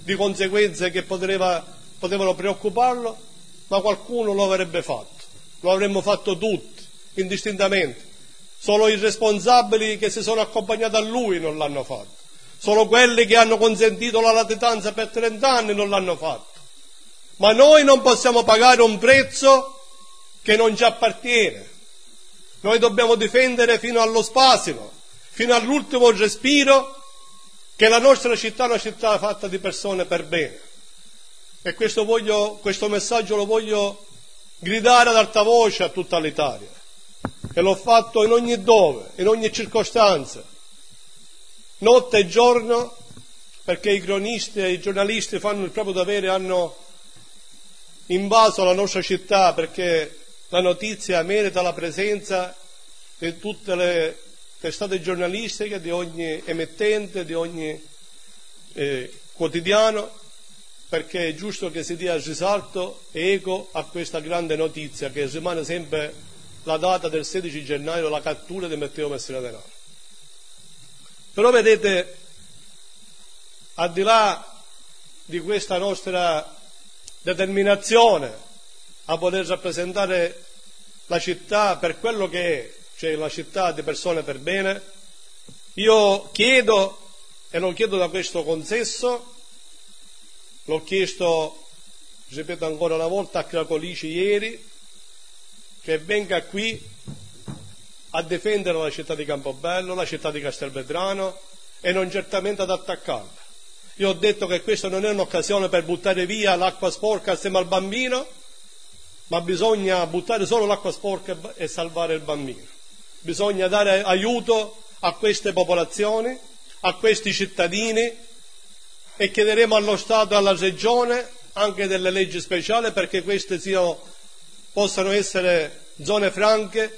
di conseguenze che poteva, potevano preoccuparlo, ma qualcuno lo avrebbe fatto, lo avremmo fatto tutti, indistintamente. Solo i responsabili che si sono accompagnati a lui non l'hanno fatto, solo quelli che hanno consentito la latitanza per trent'anni non l'hanno fatto. Ma noi non possiamo pagare un prezzo che non ci appartiene. Noi dobbiamo difendere fino allo spasimo, fino all'ultimo respiro, che la nostra città è una città fatta di persone per bene. E questo, voglio, questo messaggio lo voglio gridare ad alta voce a tutta l'Italia. E l'ho fatto in ogni dove, in ogni circostanza, notte e giorno, perché i cronisti e i giornalisti fanno il proprio dovere, hanno invaso la nostra città, perché la notizia merita la presenza di tutte le testate giornalistiche, di ogni emittente, di ogni eh, quotidiano, perché è giusto che si dia risalto e eco a questa grande notizia, che rimane sempre la data del sedici gennaio, la cattura di Matteo Messina Denaro. Però vedete, al di là di questa nostra determinazione a poter rappresentare la città per quello che è, cioè la città di persone per bene, io chiedo, e lo chiedo da questo consesso, l'ho chiesto, ripeto ancora una volta, a Cracolici ieri, che venga qui a difendere la città di Campobello, la città di Castelvetrano, e non certamente ad attaccarla. Io ho detto che questa non è un'occasione per buttare via l'acqua sporca assieme al bambino, ma bisogna buttare solo l'acqua sporca e salvare il bambino. Bisogna dare aiuto a queste popolazioni, a questi cittadini, e chiederemo allo Stato e alla Regione anche delle leggi speciali perché queste siano, possano essere zone franche,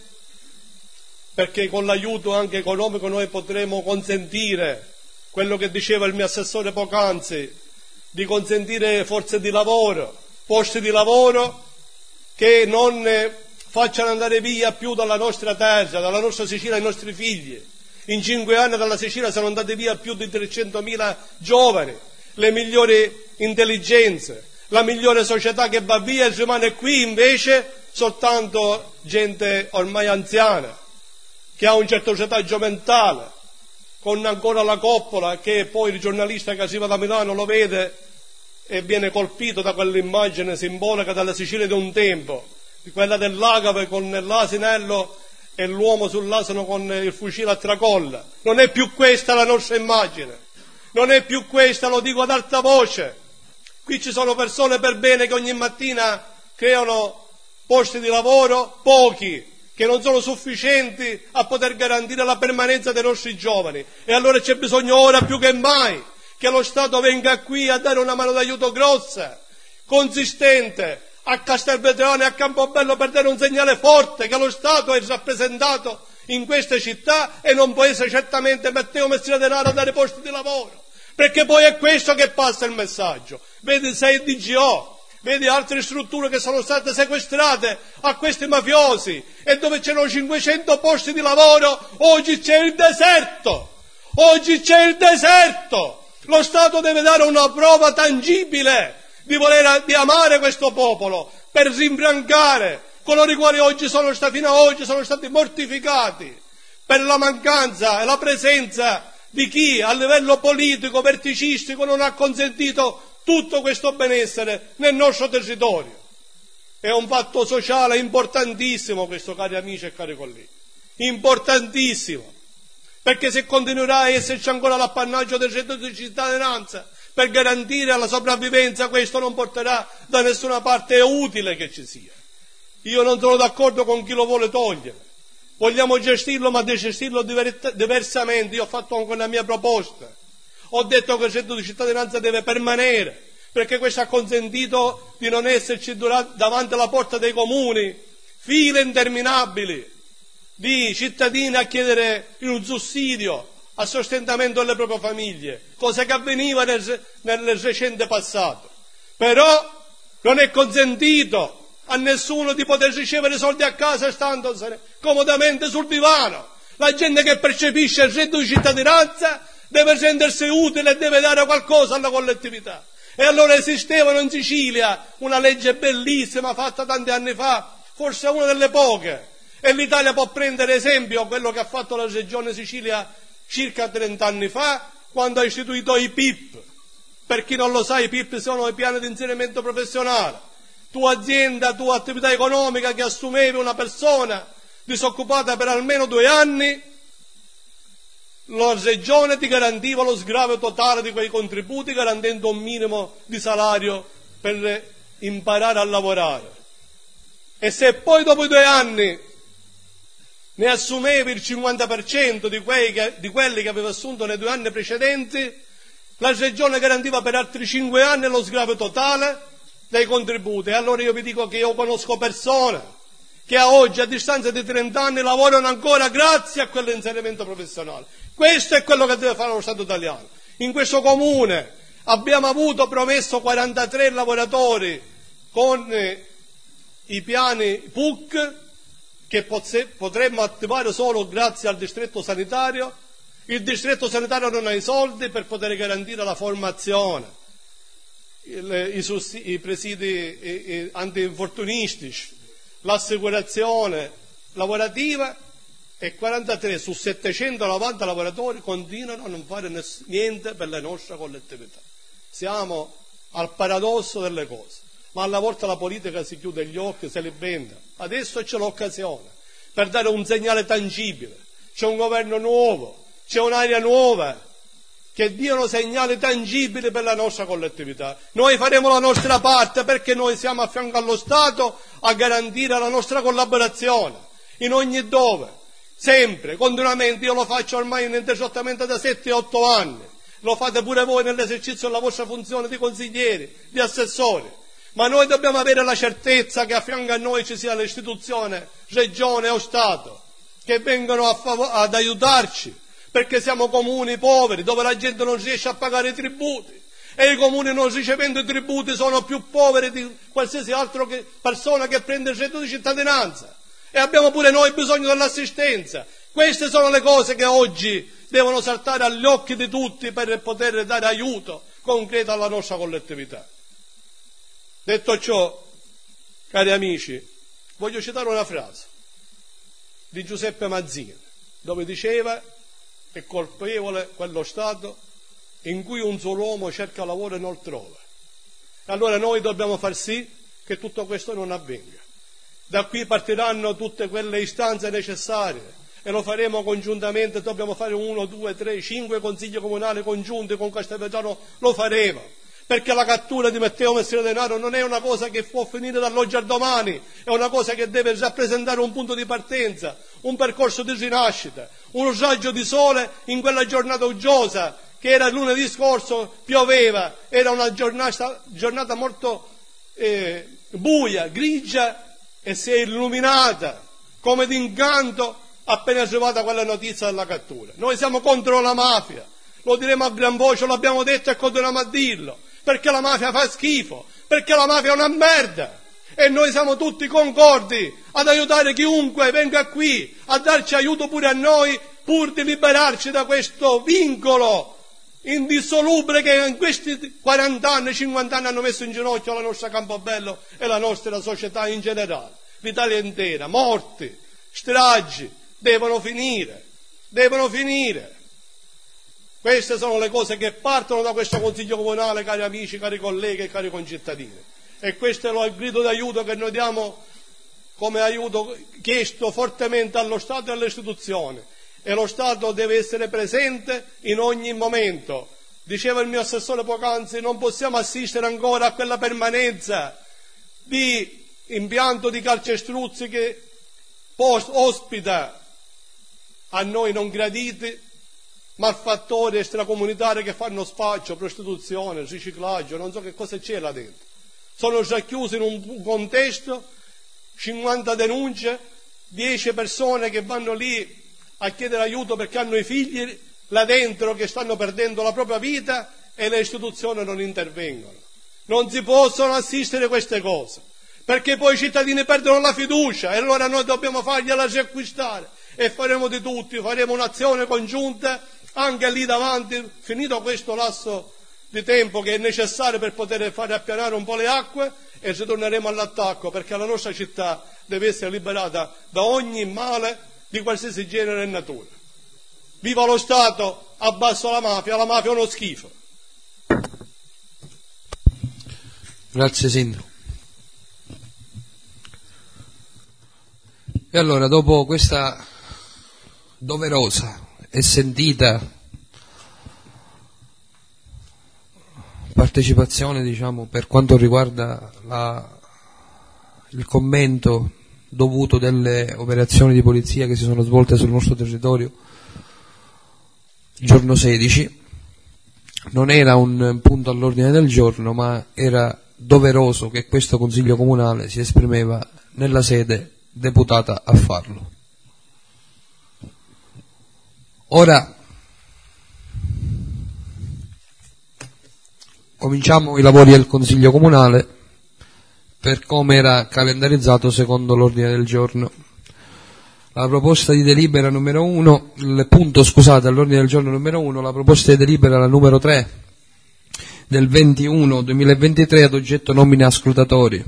perché con l'aiuto anche economico noi potremo consentire quello che diceva il mio assessore poc'anzi, di consentire forze di lavoro, posti di lavoro che non facciano andare via più dalla nostra terra, dalla nostra Sicilia, i nostri figli. In cinque anni dalla Sicilia sono andati via più di trecentomila giovani, le migliori intelligenze, la migliore società che va via, e rimane qui invece soltanto gente ormai anziana, che ha un certo retaggio mentale, con ancora la coppola, che poi il giornalista che arriva da Milano lo vede e viene colpito da quell'immagine simbolica della Sicilia di un tempo, di quella dell'agave con l'asinello e l'uomo sull'asino con il fucile a tracolla. Non è più questa la nostra immagine, non è più questa, lo dico ad alta voce. Qui ci sono persone per bene che ogni mattina creano posti di lavoro, pochi, che non sono sufficienti a poter garantire la permanenza dei nostri giovani. E allora c'è bisogno ora più che mai che lo Stato venga qui a dare una mano d'aiuto grossa, consistente, a Castelvetrano e a Campobello, per dare un segnale forte che lo Stato è rappresentato in queste città e non può essere certamente Matteo Messina Denaro a dare posti di lavoro, perché poi è questo che passa il messaggio. Vedi sei D G O, vedi altre strutture che sono state sequestrate a questi mafiosi, e dove c'erano cinquecento posti di lavoro oggi c'è il deserto, oggi c'è il deserto. Lo Stato deve dare una prova tangibile di voler, di amare questo popolo, per rinfrancare coloro i quali oggi sono stati, fino ad oggi sono stati mortificati per la mancanza e la presenza di chi a livello politico, verticistico, non ha consentito tutto questo benessere nel nostro territorio. È un fatto sociale importantissimo questo, cari amici e cari colleghi, importantissimo, perché se continuerà a esserci ancora l'appannaggio del reddito di cittadinanza per garantire la sopravvivenza, questo non porterà da nessuna parte, è utile che ci sia. Io non sono d'accordo con chi lo vuole togliere, vogliamo gestirlo, ma di gestirlo diver- diversamente. Io ho fatto anche una mia proposta, ho detto che il reddito di cittadinanza deve permanere, perché questo ha consentito di non esserci durante, davanti alla porta dei comuni file interminabili di cittadini a chiedere un sussidio a sostentamento delle proprie famiglie, cosa che avveniva nel, nel recente passato. Però non è consentito a nessuno di poter ricevere soldi a casa standosene comodamente sul divano. La gente che percepisce il reddito di cittadinanza deve rendersi utile e deve dare qualcosa alla collettività. E allora esisteva in Sicilia una legge bellissima fatta tanti anni fa, forse una delle poche, e l'Italia può prendere esempio quello che ha fatto la Regione Sicilia circa trenta anni fa, quando ha istituito i P I P. Per chi non lo sa, i P I P sono i piani di inserimento professionale. Tu azienda, tu attività economica che assumevi una persona disoccupata per almeno due anni, la Regione ti garantiva lo sgravio totale di quei contributi, garantendo un minimo di salario per imparare a lavorare. E se poi dopo i due anni ne assumevi il cinquanta per cento di, quei che, di quelli che aveva assunto nei due anni precedenti, la Regione garantiva per altri cinque anni lo sgravio totale dei contributi. E allora io vi dico che io conosco persone che a oggi, a distanza di trenta anni, lavorano ancora grazie a quell'inserimento professionale. Questo è quello che deve fare lo Stato italiano. In questo comune abbiamo avuto promesso quarantatré lavoratori con eh, i piani P U C che potremmo attivare solo grazie al distretto sanitario. Il distretto sanitario non ha i soldi per poter garantire la formazione, il, i, sussi, i presidi i, i antinfortunistici, l'assicurazione lavorativa, e quarantatré su settecentonovanta lavoratori continuano a non fare ness- niente per la nostra collettività. Siamo al paradosso delle cose, ma alla volta la politica si chiude gli occhi, se li benda. Adesso c'è l'occasione per dare un segnale tangibile, c'è un governo nuovo, c'è un'area nuova, che diano segnali tangibili per la nostra collettività. Noi faremo la nostra parte, perché noi siamo a fianco allo Stato a garantire la nostra collaborazione in ogni dove, sempre, continuamente. Io lo faccio ormai ininterrottamente da sette otto anni, lo fate pure voi nell'esercizio della vostra funzione di consiglieri, di assessori, ma noi dobbiamo avere la certezza che a fianco a noi ci sia l'istituzione, regione o Stato, che vengono a fav- ad aiutarci, perché siamo comuni poveri, dove la gente non riesce a pagare i tributi, e i comuni non ricevendo i tributi sono più poveri di qualsiasi altra che persona che prende il reddito di cittadinanza, e abbiamo pure noi bisogno dell'assistenza. Queste sono le cose che oggi devono saltare agli occhi di tutti per poter dare aiuto concreto alla nostra collettività. Detto ciò, cari amici, voglio citare una frase di Giuseppe Mazzini, dove diceva: è colpevole quello Stato in cui un solo uomo cerca lavoro e non lo trova. Allora noi dobbiamo far sì che tutto questo non avvenga. Da qui partiranno tutte quelle istanze necessarie e lo faremo congiuntamente. Dobbiamo fare uno, due, tre, cinque consigli comunali congiunti con Castelvetrano, lo faremo, perché la cattura di Matteo Messina Denaro non è una cosa che può finire dall'oggi al domani, è una cosa che deve rappresentare un punto di partenza, un percorso di rinascita, un raggio di sole in quella giornata uggiosa che era lunedì scorso, pioveva, era una giornata, giornata molto eh, buia, grigia, e si è illuminata come d'incanto appena è arrivata quella notizia della cattura. Noi siamo contro la mafia, lo diremo a gran voce, l'abbiamo detto e continuiamo a dirlo, perché la mafia fa schifo, perché la mafia è una merda, e noi siamo tutti concordi ad aiutare chiunque venga qui a darci aiuto pure a noi, pur di liberarci da questo vincolo indissolubile che in questi quaranta anni, cinquanta anni hanno messo in ginocchio la nostra Campobello e la nostra società in generale, l'Italia intera. Morti, stragi, devono finire, devono finire. Queste sono le cose che partono da questo Consiglio Comunale, cari amici, cari colleghi e cari concittadini. E questo è il grido d'aiuto che noi diamo come aiuto chiesto fortemente allo Stato e alle istituzioni. E lo Stato deve essere presente in ogni momento. Diceva il mio assessore poc'anzi, non possiamo assistere ancora a quella permanenza di impianto di calcestruzzi che post- ospita a noi non graditi malfattori extracomunitari che fanno spaccio, prostituzione, riciclaggio, non so che cosa c'è là dentro. Sono racchiusi in un contesto, cinquanta denunce, dieci persone che vanno lì a chiedere aiuto perché hanno i figli là dentro che stanno perdendo la propria vita, e le istituzioni non intervengono. Non si possono assistere queste cose, perché poi i cittadini perdono la fiducia, e allora noi dobbiamo fargliela riacquistare, e faremo di tutti, faremo un'azione congiunta anche lì davanti, finito questo lasso di tempo che è necessario per poter fare appianare un po' le acque e ritorneremo all'attacco, perché la nostra città deve essere liberata da ogni male di qualsiasi genere e natura. Viva lo Stato, abbasso la mafia, la mafia è uno schifo. Grazie Sindaco. E allora, dopo questa doverosa e sentita partecipazione, diciamo, per quanto riguarda la, il commento dovuto delle operazioni di polizia che si sono svolte sul nostro territorio il giorno sedici, non era un punto all'ordine del giorno, ma era doveroso che questo Consiglio Comunale si esprimeva nella sede deputata a farlo. Ora cominciamo i lavori del Consiglio Comunale per come era calendarizzato secondo l'ordine del giorno. La proposta di delibera numero uno, il punto scusate all'ordine del giorno numero uno, la proposta di delibera la numero tre del ventuno duemilaventitré ad oggetto nomina scrutatori.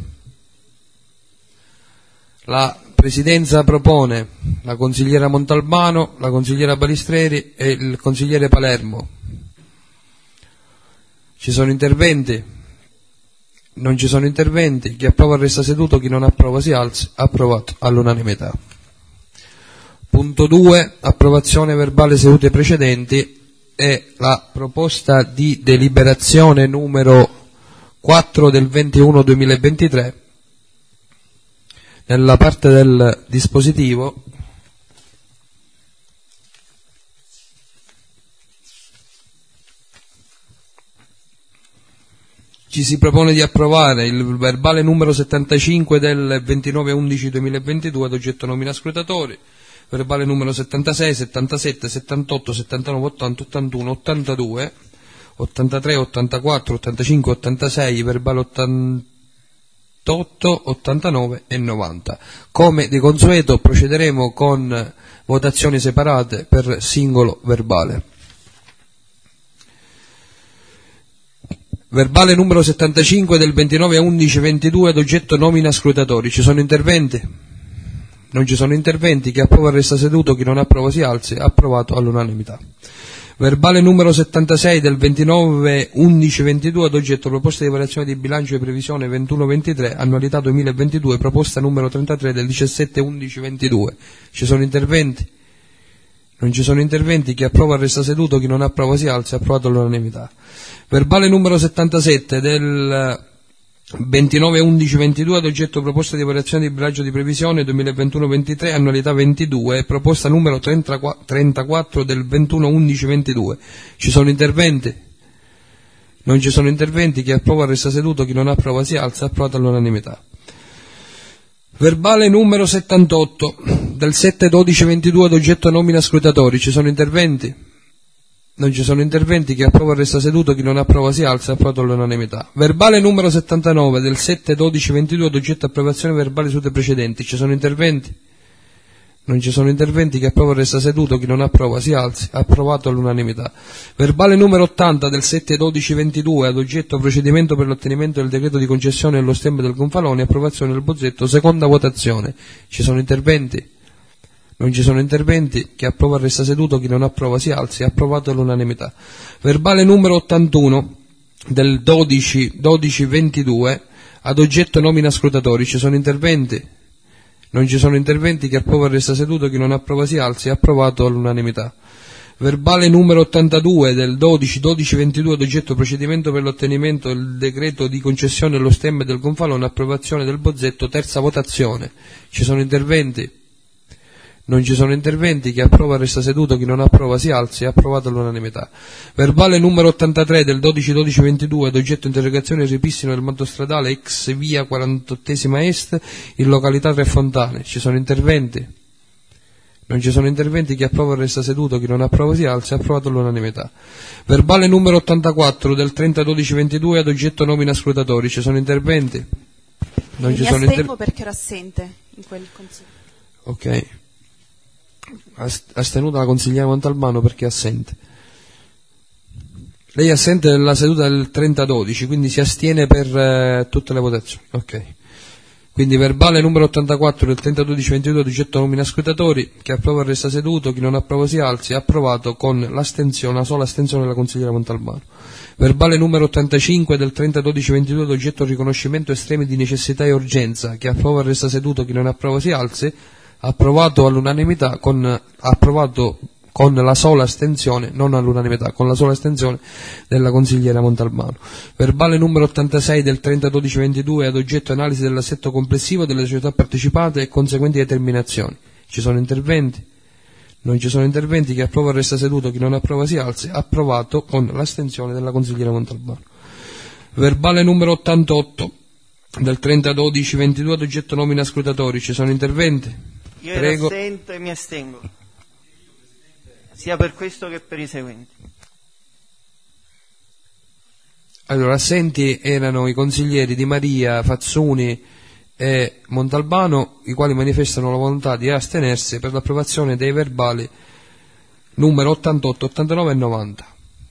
La Presidenza propone la consigliera Montalbano, la consigliera Balistreri e il consigliere Palermo. Ci sono interventi? Non ci sono interventi. Chi approva resta seduto, chi non approva si alzi. Approvato all'unanimità. Punto due. Approvazione verbale sedute precedenti e la proposta di deliberazione numero quattro del ventuno duemilaventitré. Nella parte del dispositivo ci si propone di approvare il verbale numero settantacinque del ventinove undici duemilaventidue ad oggetto nomina scrutatori, verbale numero settantasei, settantasette, settantotto, settantanove, ottanta, ottantuno, ottantadue, ottantatré, ottantaquattro, ottantacinque, ottantasei, verbale ottantotto, ottantanove e novanta. Come di consueto procederemo con votazioni separate per singolo verbale. Verbale numero settantacinque del ventinove undici ventidue ad oggetto nomina scrutatori. Ci sono interventi? Non ci sono interventi. Chi approva resta seduto, chi non approva si alzi. Approvato all'unanimità. Verbale numero settantasei del ventinove undici ventidue ad oggetto proposta di variazione di bilancio e previsione ventuno ventitré, annualità duemilaventidue, proposta numero trentatré del diciassette undici ventidue. Ci sono interventi? Non ci sono interventi. Chi approva resta seduto, chi non approva si alza. Approvato all'unanimità. Verbale numero settantasette del ventinove undici ventidue ad oggetto proposta di variazione di bilancio di previsione duemilaventuno ventitré, annualità ventidue, proposta numero trentaquattro del ventuno undici ventidue. Ci sono interventi? Non ci sono interventi. Chi approva resta seduto, chi non approva si alza. Approvato all'unanimità. Verbale numero settantotto del sette dodici ventidue ad oggetto nomina scrutatori. Ci sono interventi? Non ci sono interventi. Chi approva resta seduto, chi non approva si alza. Approvato all'unanimità. Verbale numero settantanove del sette dodici ventidue ad oggetto approvazione verbale sedute precedenti. Ci sono interventi? Non ci sono interventi. Chi approva resta seduto, chi non approva si alzi. Approvato all'unanimità. Verbale numero ottanta del sette dodici ventidue ad oggetto procedimento per l'ottenimento del decreto di concessione dello stemma del Gonfalone, approvazione del bozzetto, seconda votazione. Ci sono interventi? Non ci sono interventi. Chi approva resta seduto, chi non approva si alzi. Approvato all'unanimità. Verbale numero ottantuno del dodici dodici ventidue ad oggetto nomina scrutatori. Ci sono interventi? Non ci sono interventi. Chi approva resta seduto, chi non approva si alzi. Approvato all'unanimità. Verbale numero ottantadue del dodici dodici ventidue ad oggetto procedimento per l'ottenimento del decreto di concessione dello stemma del Gonfalone, approvazione del bozzetto, terza votazione. Ci sono interventi? Non ci sono interventi. Chi approva resta seduto, chi non approva si alzi. Approvato all'unanimità. Verbale numero ottantatré del dodici dodici ventidue ad oggetto interrogazione ripristino del manto stradale ex via quarantottesima est in località Tre Fontane. Ci sono interventi? Non ci sono interventi. Chi approva resta seduto, chi non approva si alzi. Approvato all'unanimità. Verbale numero ottantaquattro del trenta dodici ventidue ad oggetto nomina scrutatori. Ci sono interventi? Non Mi ci sono astengo inter... perché ero assente in quel consiglio. Ok. Astenuta la consigliera Montalbano perché è assente. Lei è assente nella seduta del trenta dodici, quindi si astiene per eh, tutte le votazioni. Ok. Quindi verbale numero ottantaquattro del trenta dodici ventidue, oggetto nomina scrutatori, chi approva resta seduto, chi non approva si alzi, approvato con l'astensione, una sola astensione della consigliera Montalbano. Verbale numero ottantacinque del trenta dodici ventidue, oggetto riconoscimento estremi di necessità e urgenza, chi approva resta seduto, chi non approva si alzi, approvato all'unanimità con approvato con la sola astensione, non all'unanimità, con la sola astensione della consigliera Montalbano. Verbale numero ottantasei del trenta dodici ventidue ad oggetto analisi dell'assetto complessivo delle società partecipate e conseguenti determinazioni. Ci sono interventi? Non ci sono interventi, chi approva resta seduto, chi non approva si alzi, approvato con l'astensione della consigliera Montalbano. Verbale numero ottantotto del trenta dodici ventidue ad oggetto nomina scrutatori, ci sono interventi? Io ero Prego. assente e mi astengo, sia per questo che per i seguenti. Allora, assenti erano i consiglieri Di Maria, Fazzuni e Montalbano, i quali manifestano la volontà di astenersi per l'approvazione dei verbali numero ottantotto, ottantanove e novanta.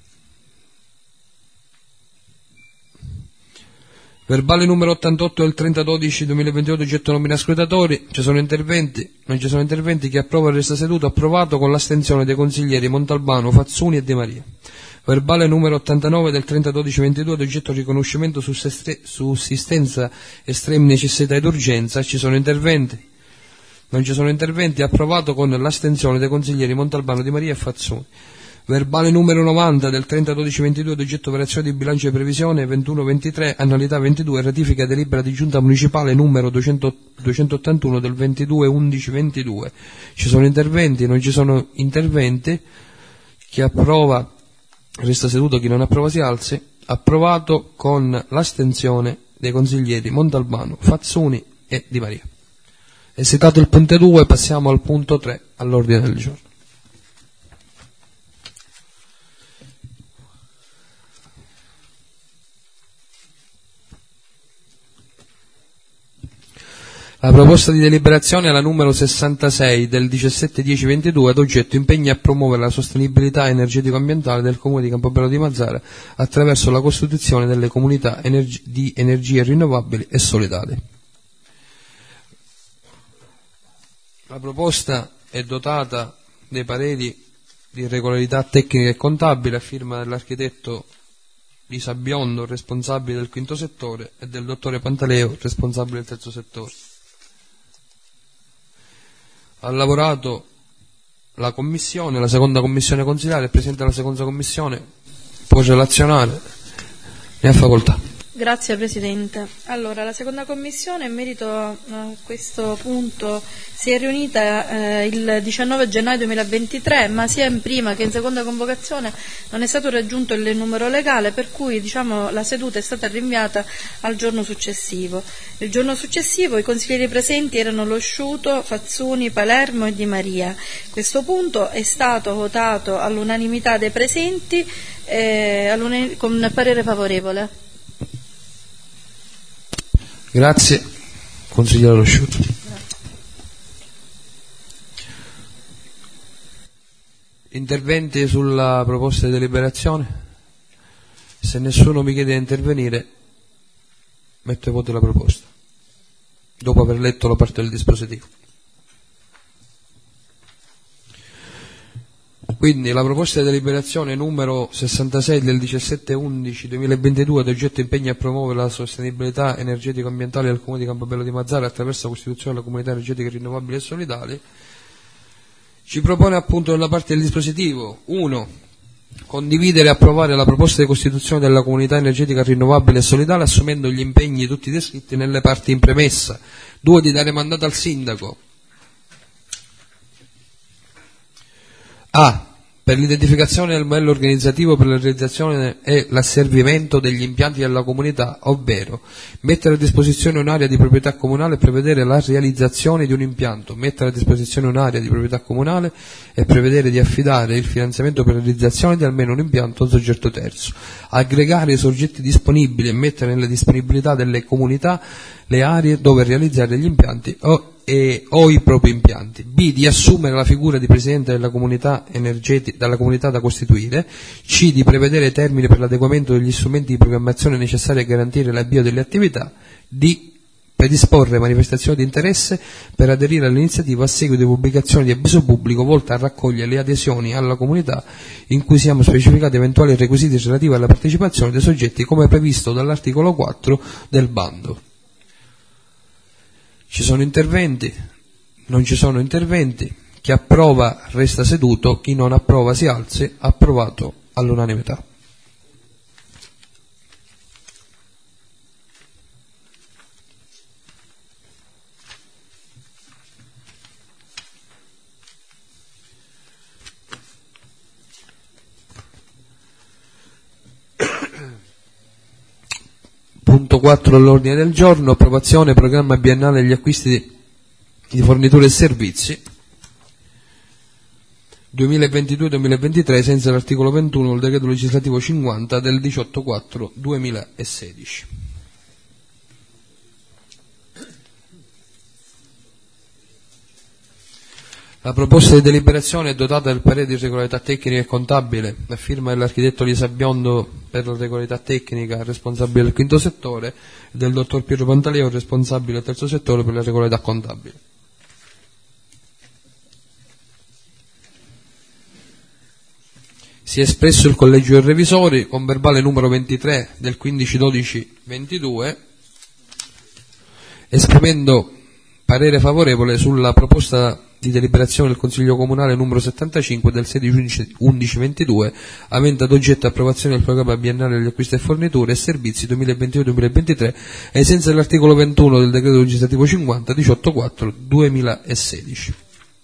Verbale numero ottantotto del trenta dodici duemilaventidue, oggetto nomina scrutatori, ci sono interventi? Non ci sono interventi, chi approva resta seduto, approvato con l'astensione dei consiglieri Montalbano, Fazzuni e Di Maria. Verbale numero ottantanove del trenta dodici ventidue, oggetto riconoscimento sussistenza estreme necessità ed urgenza, ci sono interventi? Non ci sono interventi, approvato con l'astensione dei consiglieri Montalbano, Di Maria e Fazzuni. Verbale numero novanta del trenta dodici ventidue, oggetto variazione di bilancio di previsione ventuno ventitré, annualità ventidue, ratifica delibera di giunta municipale numero duecentottantuno del ventidue undici ventidue. Ci sono interventi? Non ci sono interventi. Chi approva resta seduto, chi non approva si alzi. Approvato con l'astensione dei consiglieri Montalbano, Fazzuni e Di Maria. Esitato il punto due, passiamo al punto tre all'ordine del giorno. La proposta di deliberazione è la numero sessantasei del diciassette dieci ventidue, ad oggetto impegna a promuovere la sostenibilità energetico-ambientale del comune di Campobello di Mazara attraverso la costituzione delle comunità energi- di energie rinnovabili e solidali. La proposta è dotata dei pareri di regolarità tecnica e contabile a firma dell'architetto Lisa Biondo, responsabile del quinto settore, e del dottore Pantaleo, responsabile del terzo settore. Ha lavorato la commissione, la seconda commissione consiliare, il presidente della seconda commissione può relazionare, ne ha facoltà. Grazie Presidente. Allora, la seconda commissione in merito a questo punto si è riunita eh, il diciannove gennaio duemilaventitré, ma sia in prima che in seconda convocazione non è stato raggiunto il numero legale, per cui diciamo, la seduta è stata rinviata al giorno successivo. Il giorno successivo i consiglieri presenti erano Lo Sciuto, Fazzuni, Palermo e Di Maria. Questo punto è stato votato all'unanimità dei presenti eh, con parere favorevole. Grazie, consigliere Lo Sciuto. Interventi sulla proposta di deliberazione? Se nessuno mi chiede di intervenire, metto ai voti la proposta, dopo aver letto la parte del dispositivo. Quindi la proposta di deliberazione numero sessantasei del diciassette undici duemilaventidue, ad oggetto impegna a promuovere la sostenibilità energetico-ambientale del comune di Campobello di Mazara attraverso la costituzione della comunità energetica rinnovabili e solidali, ci propone appunto nella parte del dispositivo uno Condividere e approvare la proposta di costituzione della comunità energetica rinnovabile e solidale assumendo gli impegni tutti descritti nelle parti in premessa. due Di dare mandato al sindaco A. Per l'identificazione del modello organizzativo per la realizzazione e l'asservimento degli impianti della comunità, ovvero mettere a disposizione un'area di proprietà comunale e prevedere la realizzazione di un impianto, mettere a disposizione un'area di proprietà comunale e prevedere di affidare il finanziamento per la realizzazione di almeno un impianto a un soggetto terzo, aggregare i soggetti disponibili e mettere nella disponibilità delle comunità le aree dove realizzare gli impianti o e, o i propri impianti. B. Di assumere la figura di presidente della comunità, energeti- della comunità da costituire. C. Di prevedere termini per l'adeguamento degli strumenti di programmazione necessari a garantire l'avvio delle attività. D. Predisporre manifestazioni di interesse per aderire all'iniziativa a seguito di pubblicazioni di avviso pubblico volte a raccogliere le adesioni alla comunità in cui siamo specificati eventuali requisiti relativi alla partecipazione dei soggetti come previsto dall'articolo quattro del bando. Ci sono interventi? Non ci sono interventi. Chi approva resta seduto, chi non approva si alzi. Approvato all'unanimità. Punto quattro all'ordine del giorno, approvazione programma biennale degli acquisti di forniture e servizi duemilaventidue duemilaventitré senza l'articolo ventuno del decreto legislativo cinquanta del diciotto quattro duemilasedici. La proposta di deliberazione è dotata del parere di regolarità tecnica e contabile, la firma dell'architetto Lisa Biondo per la regolarità tecnica, responsabile del quinto settore, e del dottor Piero Pantaleo, responsabile del terzo settore per la regolarità contabile. Si è espresso il collegio dei revisori con verbale numero ventitré del quindici dodici ventidue, esprimendo parere favorevole sulla proposta di deliberazione del Consiglio Comunale numero settantacinque del sedici undici ventidue, avente ad oggetto approvazione del programma biennale degli acquisti e forniture e servizi duemilaventidue duemilaventitré, ai sensi dell'articolo ventuno del decreto legislativo cinquanta diciotto quattro duemilasedici.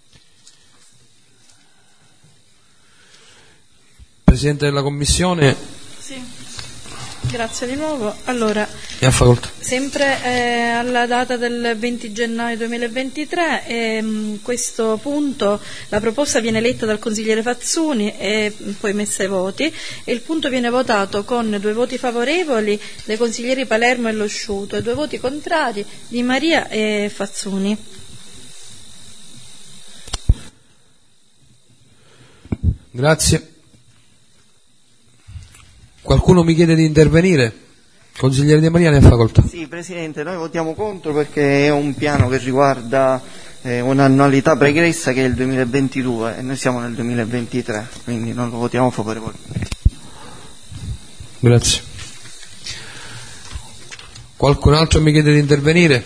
Presidente della Commissione. Sì, grazie di nuovo. Allora, ha facoltà. Sempre eh, alla data del venti gennaio duemilaventitré, ehm, questo punto, la proposta viene letta dal consigliere Fazzuni e poi messa ai voti, e il punto viene votato con due voti favorevoli dei consiglieri Palermo e Losciuto e due voti contrari di Maria e Fazzuni. Grazie. Qualcuno mi chiede di intervenire? Consigliere Di Maria, ne ha facoltà. Sì, Presidente, noi votiamo contro perché è un piano che riguarda eh, un'annualità pregressa che è il duemilaventidue e noi siamo nel duemilaventitré, quindi non lo votiamo favorevolmente. Grazie. Qualcun altro mi chiede di intervenire?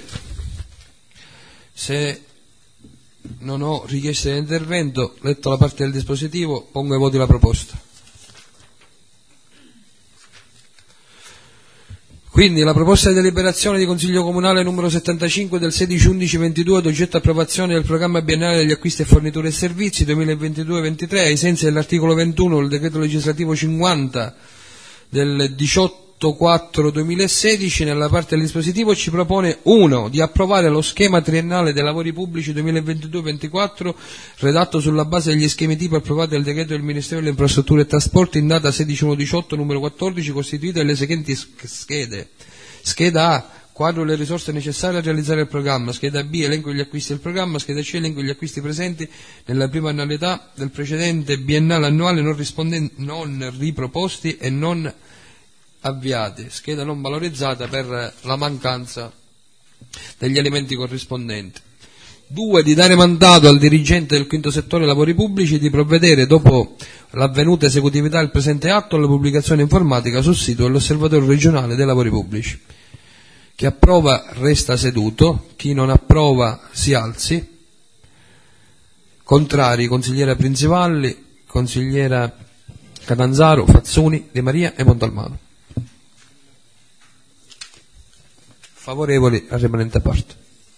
Se non ho richieste di intervento, letto la parte del dispositivo, pongo ai voti la proposta. Quindi la proposta di deliberazione di Consiglio Comunale numero settantacinque del sedici undici ventidue ad oggetto approvazione del programma biennale degli acquisti e forniture e servizi duemilaventidue ventitré ai sensi dell'articolo ventuno del decreto legislativo cinquanta del diciotto quattro duemilasedici, nella parte del dispositivo ci propone uno di approvare lo schema triennale dei lavori pubblici duemilaventidue ventiquattro redatto sulla base degli schemi tipo approvati dal decreto del Ministero delle Infrastrutture e Trasporti in data sedici uno diciotto numero quattordici, costituite delle seguenti schede: scheda A, quadro delle risorse necessarie a realizzare il programma; scheda B, elenco degli acquisti del programma; scheda C, elenco degli acquisti presenti nella prima annualità del precedente biennale annuale non, non riproposti e non avviati; scheda non valorizzata per la mancanza degli elementi corrispondenti. due. Di dare mandato al dirigente del quinto settore lavori pubblici di provvedere, dopo l'avvenuta esecutività del presente atto, alla pubblicazione informatica sul sito dell'Osservatorio regionale dei lavori pubblici. Chi approva resta seduto, chi non approva si alzi. Contrari: consigliera Principalli, consigliera Catanzaro, Fazzuni, Di Maria e Montalmano. Favorevoli al rimanente parte.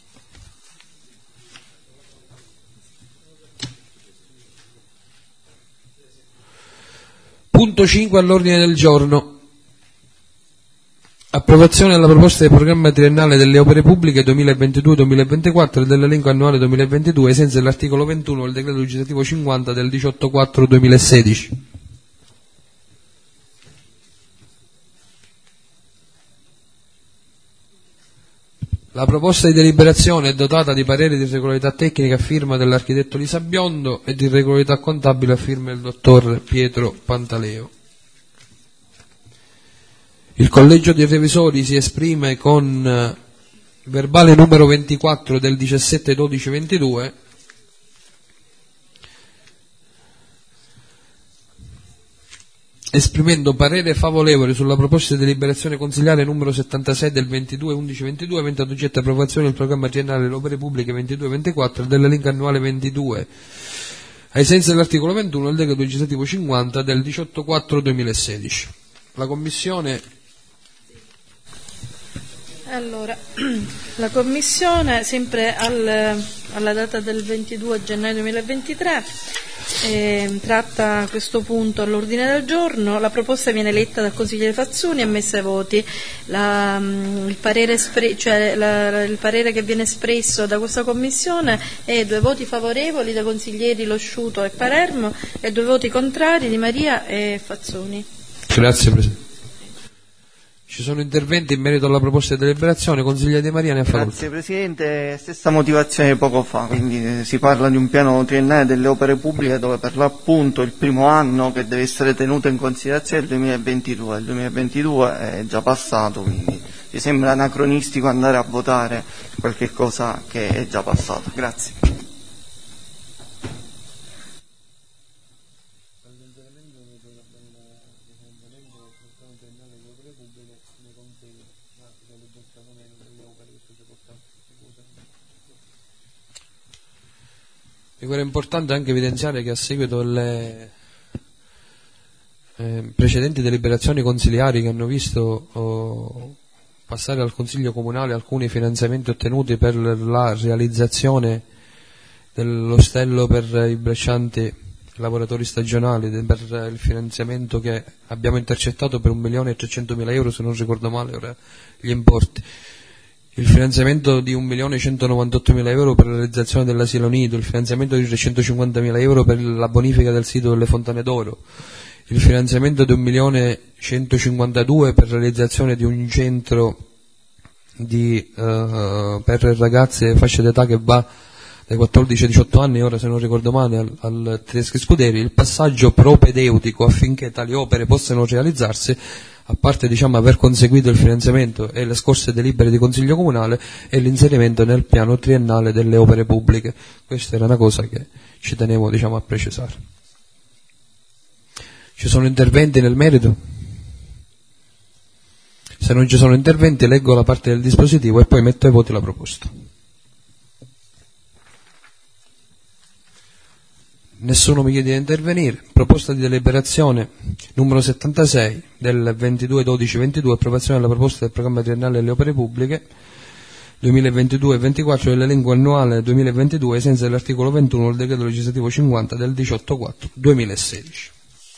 Punto cinque all'ordine del giorno. Approvazione della proposta di programma triennale delle opere pubbliche duemilaventidue duemilaventiquattro e dell'elenco annuale duemilaventidue ai sensi dell'articolo ventuno del decreto legislativo cinquanta del diciotto quattro duemilasedici. La proposta di deliberazione è dotata di parere di regolarità tecnica a firma dell'architetto Lisa Biondo e di regolarità contabile a firma del dottor Pietro Pantaleo. Il collegio dei revisori si esprime con verbale numero ventiquattro del diciassette dodici ventidue esprimendo parere favorevole sulla proposta di deliberazione consiliare numero settantasei del ventidue undici ventidue, avente ad oggetto approvazione del programma triennale delle opere pubbliche ventidue ventiquattro e dell'elenco annuale ventidue, ai sensi dell'articolo ventuno del decreto legislativo cinquanta del diciotto quattro duemilasedici. La Commissione Allora, la Commissione, sempre al, alla data del ventidue gennaio duemilaventitré, eh, tratta a questo punto all'ordine del giorno. La proposta viene letta dal consigliere Fazzoni e messa ai voti. La, il, parere espre, cioè la, il parere che viene espresso da questa Commissione è due voti favorevoli dai consiglieri Losciuto e Palermo e due voti contrari di Maria e Fazzoni. Grazie Presidente. Ci sono interventi in merito alla proposta di deliberazione. Consigliere Di Maria, ne ha facoltà. Grazie Presidente, stessa motivazione poco fa, quindi si parla di un piano triennale delle opere pubbliche dove per l'appunto il primo anno che deve essere tenuto in considerazione è il duemilaventidue, il duemilaventidue è già passato, quindi mi sembra anacronistico andare a votare qualche cosa che è già passato. Grazie. È importante anche evidenziare che a seguito delle eh, precedenti deliberazioni consiliari che hanno visto oh, passare al Consiglio Comunale alcuni finanziamenti ottenuti per la realizzazione dell'ostello per i braccianti lavoratori stagionali, per il finanziamento che abbiamo intercettato per un milione e trecentomila euro, se non ricordo male ora gli importi. Il finanziamento di un milione centonovantottomila euro per la realizzazione dell'asilo nido, il finanziamento di trecentocinquantamila euro per la bonifica del sito delle Fontane d'Oro, il finanziamento di un milione centocinquantadue per la realizzazione di un centro di, uh, per ragazze fasce d'età che va dai quattordici ai diciotto anni, ora se non ricordo male, al, al Tedeschi Scuderi, il passaggio propedeutico affinché tali opere possano realizzarsi, a parte diciamo aver conseguito il finanziamento e le scorse delibere di Consiglio Comunale, e l'inserimento nel piano triennale delle opere pubbliche. Questa era una cosa che ci tenevo diciamo a precisare. Ci sono interventi nel merito? Se non ci sono interventi leggo la parte del dispositivo e poi metto ai voti la proposta. Nessuno mi chiede di intervenire. Proposta di deliberazione numero settantasei del ventidue dodici ventidue, approvazione della proposta del programma triennale delle opere pubbliche duemilaventidue ventiquattro dell'elenco annuale duemilaventidue ai sensi dell'articolo ventuno del decreto legislativo cinquanta del diciotto quattro duemilasedici.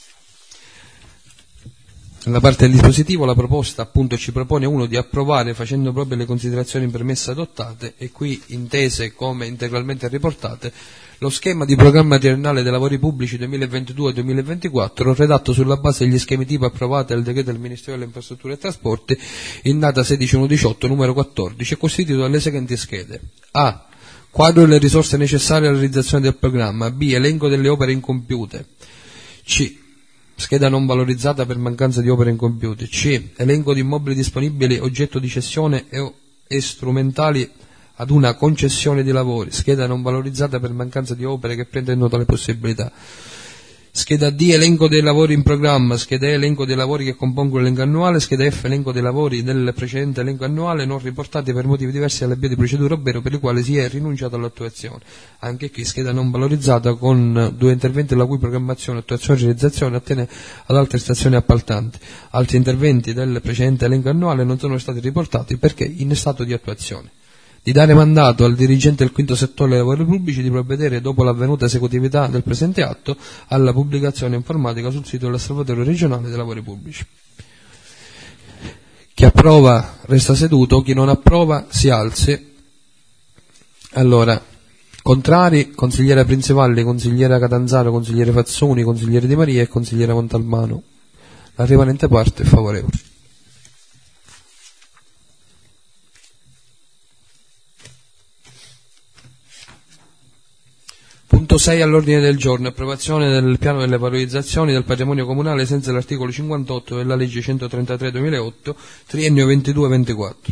Nella parte del dispositivo la proposta appunto ci propone uno di approvare facendo proprio le considerazioni permesse adottate e qui intese come integralmente riportate lo schema di programma triennale dei lavori pubblici duemilaventidue duemilaventiquattro redatto sulla base degli schemi tipo approvati dal decreto del Ministero delle Infrastrutture e Trasporti in data sedici uno diciotto numero quattordici, è costituito dalle seguenti schede: A. Quadro delle risorse necessarie alla realizzazione del programma. B. Elenco delle opere incompiute. C. Scheda non valorizzata per mancanza di opere incompiute. C. Elenco di immobili disponibili oggetto di cessione e, e strumentali ad una concessione di lavori. Scheda non valorizzata per mancanza di opere che prendono tale possibilità. Scheda D. Elenco dei lavori in programma. Scheda E. Elenco dei lavori che compongono l'elenco annuale. Scheda F. Elenco dei lavori del precedente elenco annuale non riportati per motivi diversi dall'avvio di procedura, ovvero per i quali si è rinunciato all'attuazione. Anche qui scheda non valorizzata con due interventi la cui programmazione, attuazione e realizzazione attiene ad altre stazioni appaltanti. Altri interventi del precedente elenco annuale non sono stati riportati perché in stato di attuazione. Di dare mandato al dirigente del quinto settore dei lavori pubblici di provvedere, dopo l'avvenuta esecutività del presente atto, alla pubblicazione informatica sul sito dell'Osservatorio regionale dei lavori pubblici. Chi approva resta seduto, chi non approva si alzi. Allora, contrari, consigliera Principalli, consigliera Catanzaro, consigliere Fazzoni, consigliere Di Maria e consigliera Montalbano. La rimanente parte è favorevole. Punto sei all'ordine del giorno, approvazione del piano delle valorizzazioni del patrimonio comunale senza l'articolo cinquantotto della legge centotrentatré duemilaotto, triennio ventidue ventiquattro.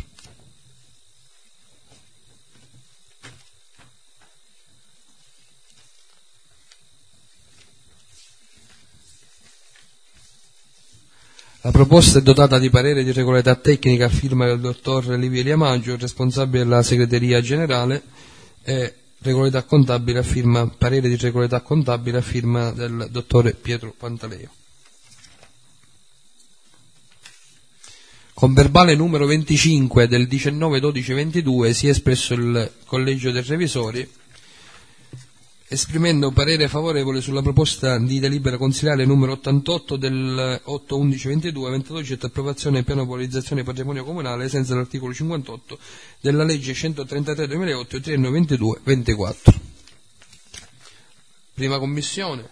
La proposta è dotata di parere di regolarità tecnica a firma del dottor Livio Eliamaggio, responsabile della segreteria generale, e regolarità contabile a firma, parere di regolarità contabile a firma del dottore Pietro Pantaleo. Con verbale numero venticinque del diciannove dodici ventidue si è espresso il Collegio dei Revisori, esprimendo parere favorevole sulla proposta di delibera consiliare numero ottantotto del otto undici ventidue, avente ad oggetto approvazione del piano di valorizzazione patrimonio comunale senza l'articolo cinquantotto della legge centotrentatré duemilaotto, triennio ventidue ventiquattro. Prima commissione.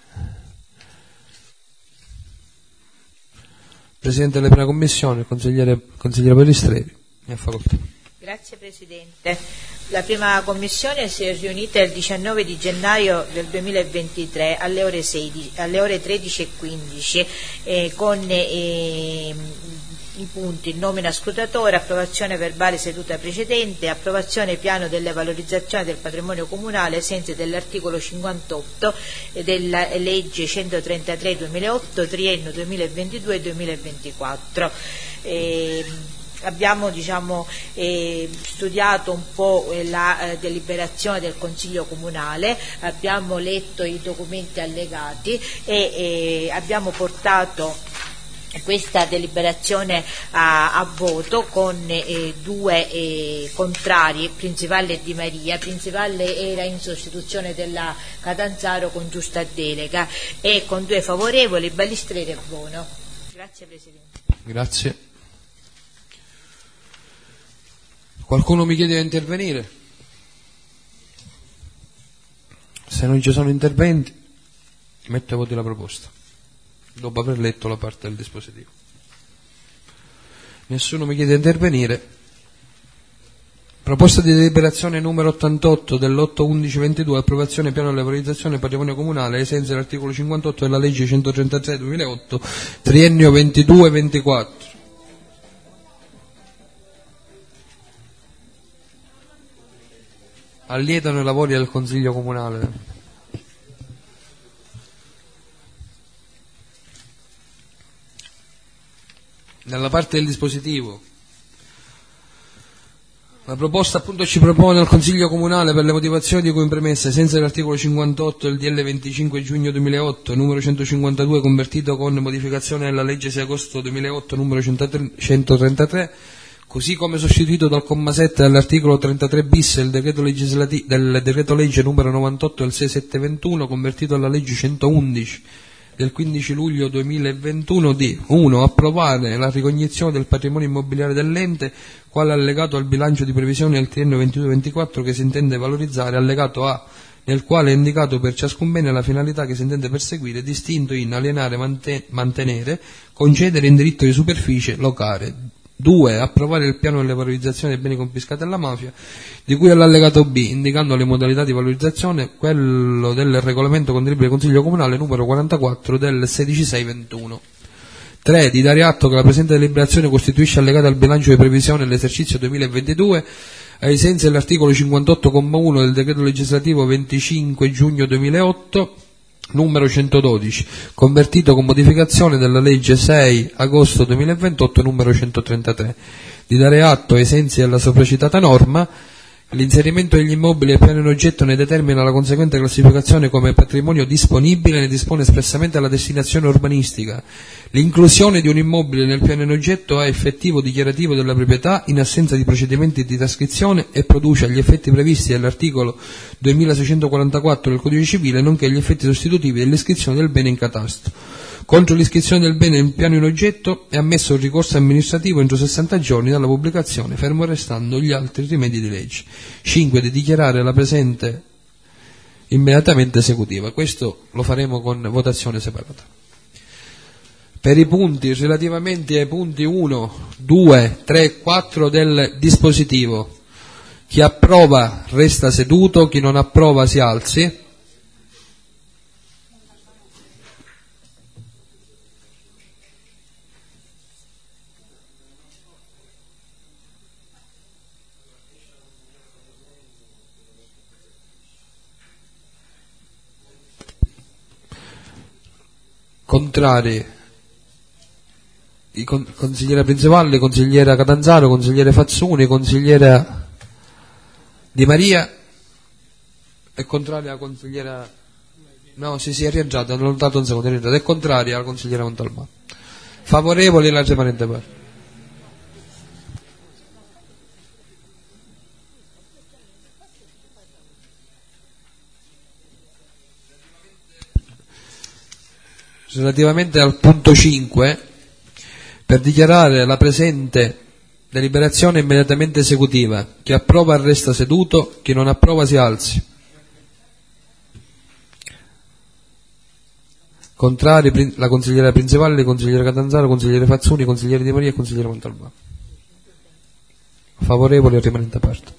Presidente della prima commissione, consigliere, consigliere Pellistreri, mi ha facoltà. Grazie Presidente. La prima commissione si è riunita il diciannove di gennaio del duemilaventitré alle ore, sedici, alle ore tredici e quindici eh, con eh, i punti nomina scrutatore, approvazione verbale seduta precedente, approvazione piano delle valorizzazioni del patrimonio comunale ai sensi dell'articolo cinquantotto della legge centotrentatré duemilaotto, triennio duemilaventidue duemilaventiquattro. Eh, Abbiamo diciamo, eh, studiato un po' la eh, deliberazione del Consiglio Comunale, abbiamo letto i documenti allegati e eh, abbiamo portato questa deliberazione a, a voto con eh, due eh, contrari, Principalle e Di Maria. Principalle era in sostituzione della Catanzaro con giusta delega, e con due favorevoli, Balistreri e Bono. Grazie Presidente. Grazie. Qualcuno mi chiede di intervenire? Se non ci sono interventi, metto a voto la proposta, dopo aver letto la parte del dispositivo. Nessuno mi chiede di intervenire. Proposta di deliberazione numero ottantotto dell'otto undici ventidue, approvazione piano di valorizzazione patrimonio comunale ai sensi dell'articolo cinquantotto della legge centotrentatré duemilaotto, triennio ventidue ventiquattro. Allietano i lavori del Consiglio Comunale. Nella parte del dispositivo la proposta appunto ci propone al Consiglio Comunale, per le motivazioni di cui in premessa, ai sensi dell'articolo cinquantotto del D L venticinque giugno duemilaotto, numero centocinquantadue, convertito con modificazione della legge sei agosto duemilaotto, numero centotrentatré, così come sostituito dal comma sette dell'articolo trentatré bis del decreto, legislati- del decreto legge numero novantotto del sei sette ventuno, convertito dalla legge centoundici del quindici luglio duemilaventuno, di uno. Approvare la ricognizione del patrimonio immobiliare dell'ente quale allegato al bilancio di previsione del triennio ventidue ventiquattro che si intende valorizzare, allegato A, nel quale è indicato per ciascun bene la finalità che si intende perseguire, distinto in alienare, mante- mantenere, concedere in diritto di superficie, locare. due. Approvare il piano delle valorizzazioni dei beni confiscati alla mafia, di cui all'allegato B, indicando le modalità di valorizzazione, quello del regolamento condivisibile del Consiglio Comunale numero quarantaquattro del sedici sei ventuno. tre. Di dare atto che la presente deliberazione costituisce allegata al bilancio di previsione dell'esercizio duemilaventidue ai sensi dell'articolo cinquantotto comma uno del decreto legislativo venticinque giugno duemilaotto, numero centododici, convertito con modificazione della legge sei agosto duemilaventotto, numero centotrentatré. Di dare atto, ai sensi della sopracitata norma, l'inserimento degli immobili e piano in oggetto ne determina la conseguente classificazione come patrimonio disponibile e ne dispone espressamente la destinazione urbanistica. L'inclusione di un immobile nel piano in oggetto ha effettivo dichiarativo della proprietà in assenza di procedimenti di trascrizione e produce gli effetti previsti dall'articolo duemilaseicentoquarantaquattro del Codice Civile, nonché gli effetti sostitutivi dell'iscrizione del bene in catasto. Contro l'iscrizione del bene nel piano in oggetto è ammesso il ricorso amministrativo entro sessanta giorni dalla pubblicazione, fermo restando gli altri rimedi di legge. cinque. Di dichiarare la presente immediatamente esecutiva. Questo lo faremo con votazione separata. Per i punti relativamente ai punti uno, due, tre e quattro del dispositivo, chi approva resta seduto, chi non approva si alzi. Contrari i con- consigliera Principalli, consigliera Catanzaro, consigliere Fazzuni, consigliera Di Maria e contraria la consigliera, no, si si è rientrata, non ho dato un secondo, è rientrata, è contraria la consigliera Montalbano. Favorevoli la rimanente parte. Relativamente al punto cinque, per dichiarare la presente deliberazione immediatamente esecutiva, chi approva resta seduto, chi non approva si alzi. Contrari la consigliera Principalli, la consigliera Catanzaro, consigliere Fazzuni, consigliere Di Maria e consigliere Montalbano. Favorevoli al rimanente parte.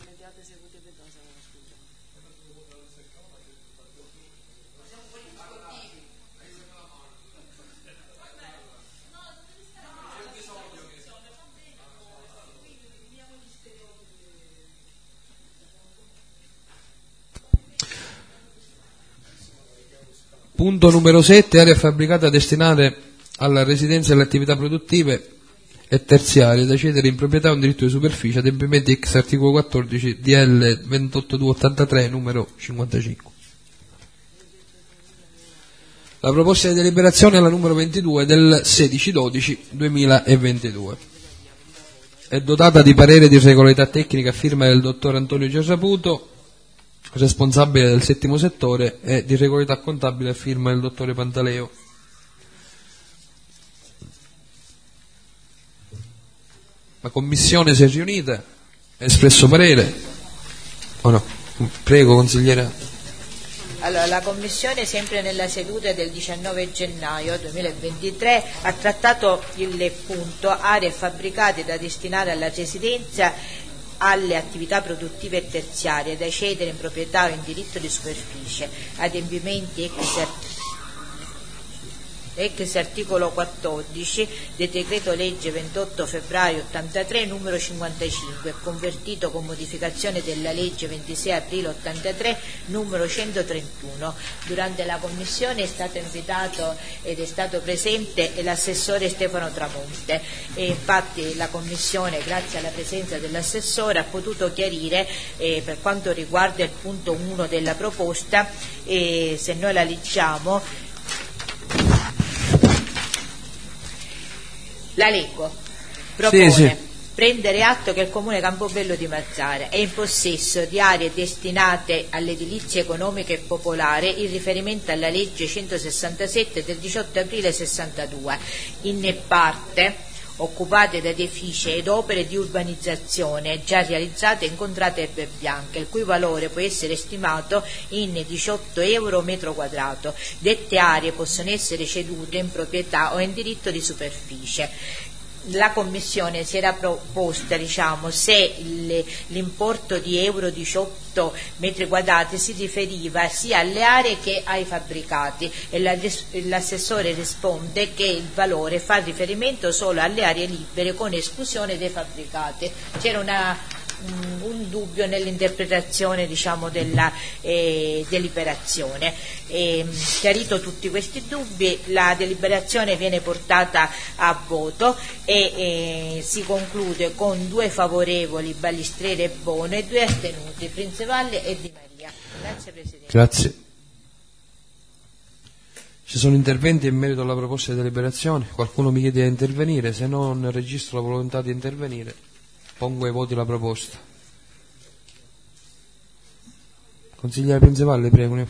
Punto numero sette, area fabbricata destinate alla residenza e alle attività produttive e terziarie da cedere in proprietà un diritto di superficie, adempimenti ex articolo quattordici D L ventotto duecentottantatré numero cinquantacinque. La proposta di deliberazione è la numero ventidue del sedici dodici duemilaventidue. È dotata di parere di regolarità tecnica a firma del dottor Antonio Gerraputo, responsabile del settimo settore, e di regolarità contabile a firma del dottore Pantaleo. La commissione si è riunita, ha espresso parere o no? Prego, consigliera. Allora, la Commissione, sempre nella seduta del diciannove gennaio duemilaventitré, ha trattato il punto aree fabbricate da destinare alla residenza, alle attività produttive e terziarie da cedere in proprietà o in diritto di superficie, adempimenti ex ex articolo quattordici del decreto legge ventotto febbraio ottantatré numero cinquantacinque, convertito con modificazione della legge ventisei aprile ottantatré numero centotrentuno. Durante la commissione è stato invitato ed è stato presente l'assessore Stefano Tramonte, e infatti la commissione, grazie alla presenza dell'assessore, ha potuto chiarire eh, per quanto riguarda il punto uno della proposta, e se noi la leggiamo la leggo. Propone sì, sì. prendere atto che il Comune Campobello di Mazara è in possesso di aree destinate all'edilizia economica e popolare in riferimento alla legge centosessantasette del diciotto aprile sessantadue, in parte occupate da edifici ed opere di urbanizzazione già realizzate e incontrate erbe bianche, il cui valore può essere stimato in diciotto euro metro quadrato. Dette aree possono essere cedute in proprietà o in diritto di superficie. La Commissione si era proposta, diciamo, se l'importo di euro diciotto metri quadrati si riferiva sia alle aree che ai fabbricati, e l'assessore risponde che il valore fa riferimento solo alle aree libere con esclusione dei fabbricati. C'era una un dubbio nell'interpretazione, diciamo, della eh, deliberazione. E, chiarito tutti questi dubbi, la deliberazione viene portata a voto e eh, si conclude con due favorevoli, Balistreri e Bono, e due astenuti, Principalli e Di Maria. Grazie Presidente. Grazie. Ci sono interventi in merito alla proposta di deliberazione? Qualcuno mi chiede di intervenire? Se non registro la volontà di intervenire, pongo ai voti la proposta. Consigliere Principalli, prego.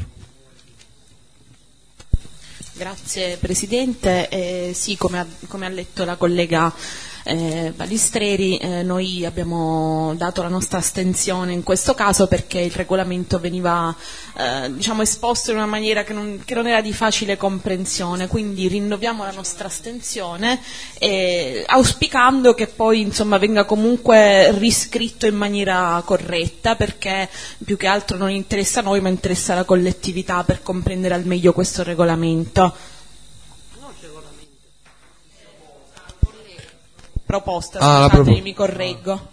Grazie Presidente. Eh, sì, come ha, come ha letto la collega eh, Balistreri, eh, noi abbiamo dato la nostra astensione in questo caso perché il regolamento veniva eh, diciamo esposto in una maniera che non, che non era di facile comprensione, quindi rinnoviamo la nostra astensione eh, auspicando che poi insomma venga comunque riscritto in maniera corretta, perché più che altro non interessa a noi ma interessa la collettività per comprendere al meglio questo regolamento. Proposta, ah, scusate, proposta. mi correggo.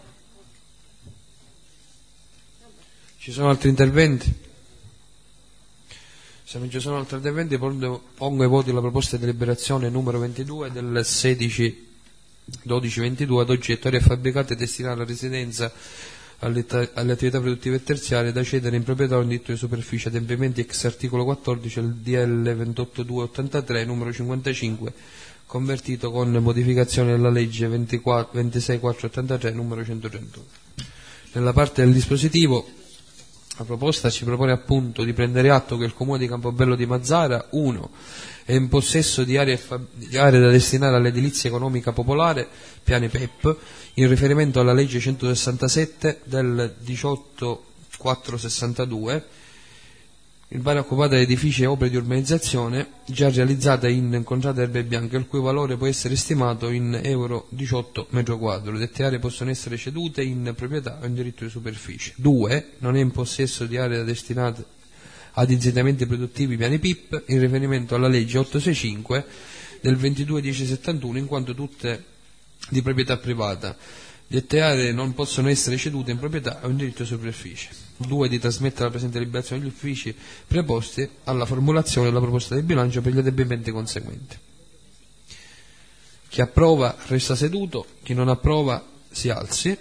Ci sono altri interventi? Se non ci sono altri interventi, pongo ai voti la proposta di deliberazione numero ventidue del sedici dodici ventidue ad oggetto aree fabbricate destinate alla residenza, alle, alle attività produttive terziarie da cedere in proprietà o in diritto di superficie, adempimenti ex articolo quattordici del D L ventotto due ottantatré numero cinquantacinque, convertito con modificazione della legge ventisei quattro ottantatré numero centotrentuno. Nella parte del dispositivo la proposta ci propone appunto di prendere atto che il Comune di Campobello di Mazara uno è in possesso di aree, di aree da destinare all'edilizia economica popolare, piani P E P, in riferimento alla legge centosessantasette del diciotto quattrocentosessantadue, il bene occupato da edifici e opere di urbanizzazione già realizzate in contrada erbe bianche, il cui valore può essere stimato in euro diciotto metro quadro. Dette aree possono essere cedute in proprietà o in diritto di superficie. due. Non è in possesso di aree destinate ad insediamenti produttivi piani P I P in riferimento alla legge ottocentosessantacinque del ventidue dieci settantuno, in quanto tutte di proprietà privata. Dette aree non possono essere cedute in proprietà o in diritto di superficie. due. Di trasmettere la presente deliberazione agli uffici preposti alla formulazione della proposta di bilancio per gli adempimenti conseguenti. Chi approva resta seduto, chi non approva si alzi.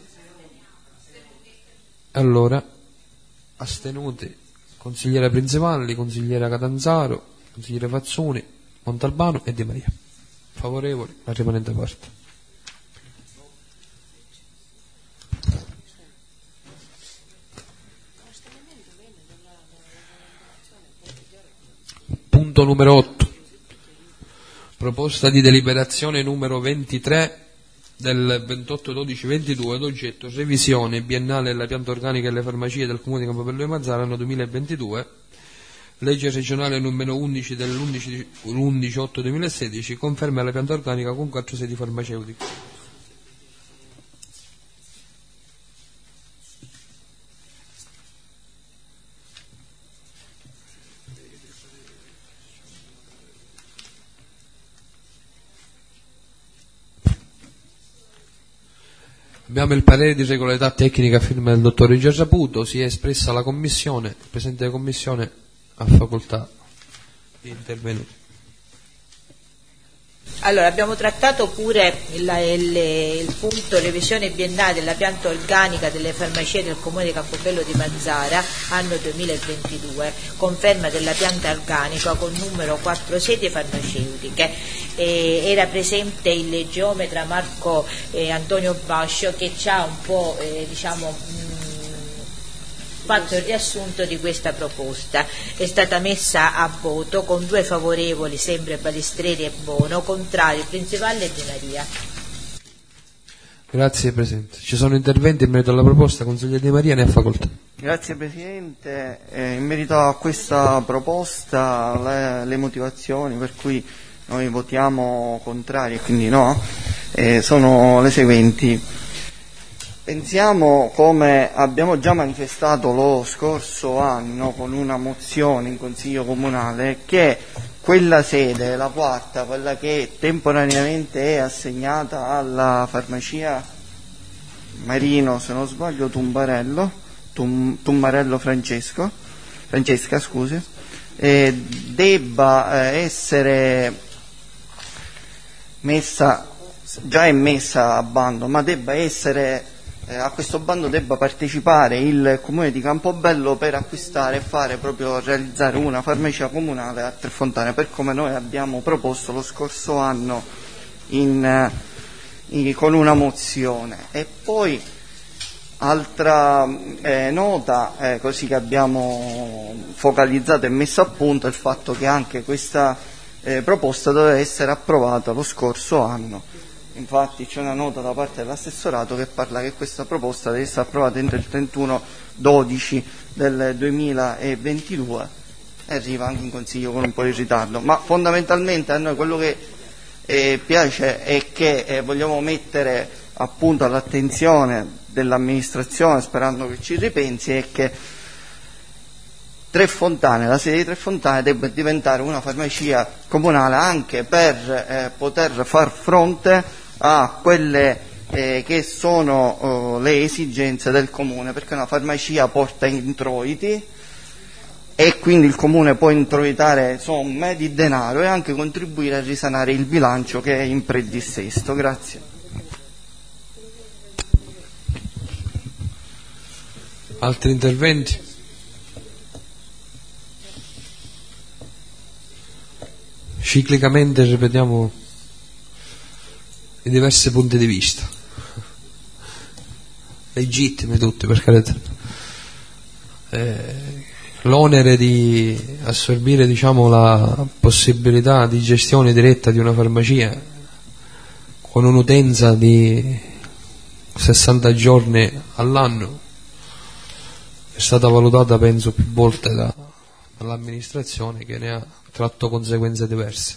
Allora, astenuti consigliera Prinzivalli, consigliera Catanzaro, consigliere Fazzoni, Montalbano e Di Maria. Favorevoli la rimanente parte. Punto numero otto. Proposta di deliberazione numero ventitré del ventotto dodici ventidue ad oggetto revisione biennale della pianta organica delle farmacie del Comune di Campobello di Mazara anno duemilaventidue, legge regionale numero undici dell'undici otto duemilasedici, conferma la pianta organica con quattro sedi farmaceutiche. Abbiamo il parere di regolarità tecnica a firma del dottor Rigia Saputo, si è espressa la Commissione, il Presidente della Commissione ha facoltà di intervenire. Allora, abbiamo trattato pure il, il, il punto revisione biennale della pianta organica delle farmacie del Comune di Campobello di Mazara, anno duemilaventidue, conferma della pianta organica con numero quattro sedi farmaceutiche. Eh, era presente il geometra Marco eh, Antonio Bascio, che ci ha un po' eh, diciamo mh, fatto il riassunto di questa proposta. È stata messa a voto con due favorevoli, sempre Balistreri e Bono, contrari Prinzivalli e Di Maria. Grazie Presidente. Ci sono interventi in merito alla proposta, consigliere Di Maria ne ha facoltà. Grazie Presidente. Eh, in merito a questa proposta le, le motivazioni per cui noi votiamo contrari e quindi no eh, sono le seguenti. Pensiamo, come abbiamo già manifestato lo scorso anno con una mozione in Consiglio Comunale, che quella sede, la quarta, quella che temporaneamente è assegnata alla farmacia Marino, se non sbaglio Tumbarello, Tum, Tummarello Francesco, Francesca, scusi, eh, debba eh, essere messa, già è messa a bando, ma debba essere eh, a questo bando debba partecipare il Comune di Campobello per acquistare e fare proprio realizzare una farmacia comunale a Trefontane, per come noi abbiamo proposto lo scorso anno in, in, con una mozione. E poi altra eh, nota, eh, così che abbiamo focalizzato e messo a punto, è il fatto che anche questa Eh, proposta doveva essere approvata lo scorso anno. Infatti c'è una nota da parte dell'assessorato che parla che questa proposta deve essere approvata entro il trentuno dodici del duemilaventidue e arriva anche in Consiglio con un po' di ritardo, ma fondamentalmente a noi quello che eh, piace è che eh, vogliamo mettere appunto all'attenzione dell'amministrazione, sperando che ci ripensi, è che Trefontane, la sede di Trefontane debba diventare una farmacia comunale anche per eh, poter far fronte a quelle eh, che sono oh, le esigenze del comune, perché una farmacia porta introiti e quindi il Comune può introitare somme di denaro e anche contribuire a risanare il bilancio che è in predissesto. Grazie. Altri interventi? Ciclicamente ripetiamo i diversi punti di vista, legittimi tutti, per carità. Eh, l'onere di assorbire, diciamo, la possibilità di gestione diretta di una farmacia con un'utenza di sessanta giorni all'anno è stata valutata, penso, più volte da, dall'amministrazione, che ne ha tratto conseguenze diverse.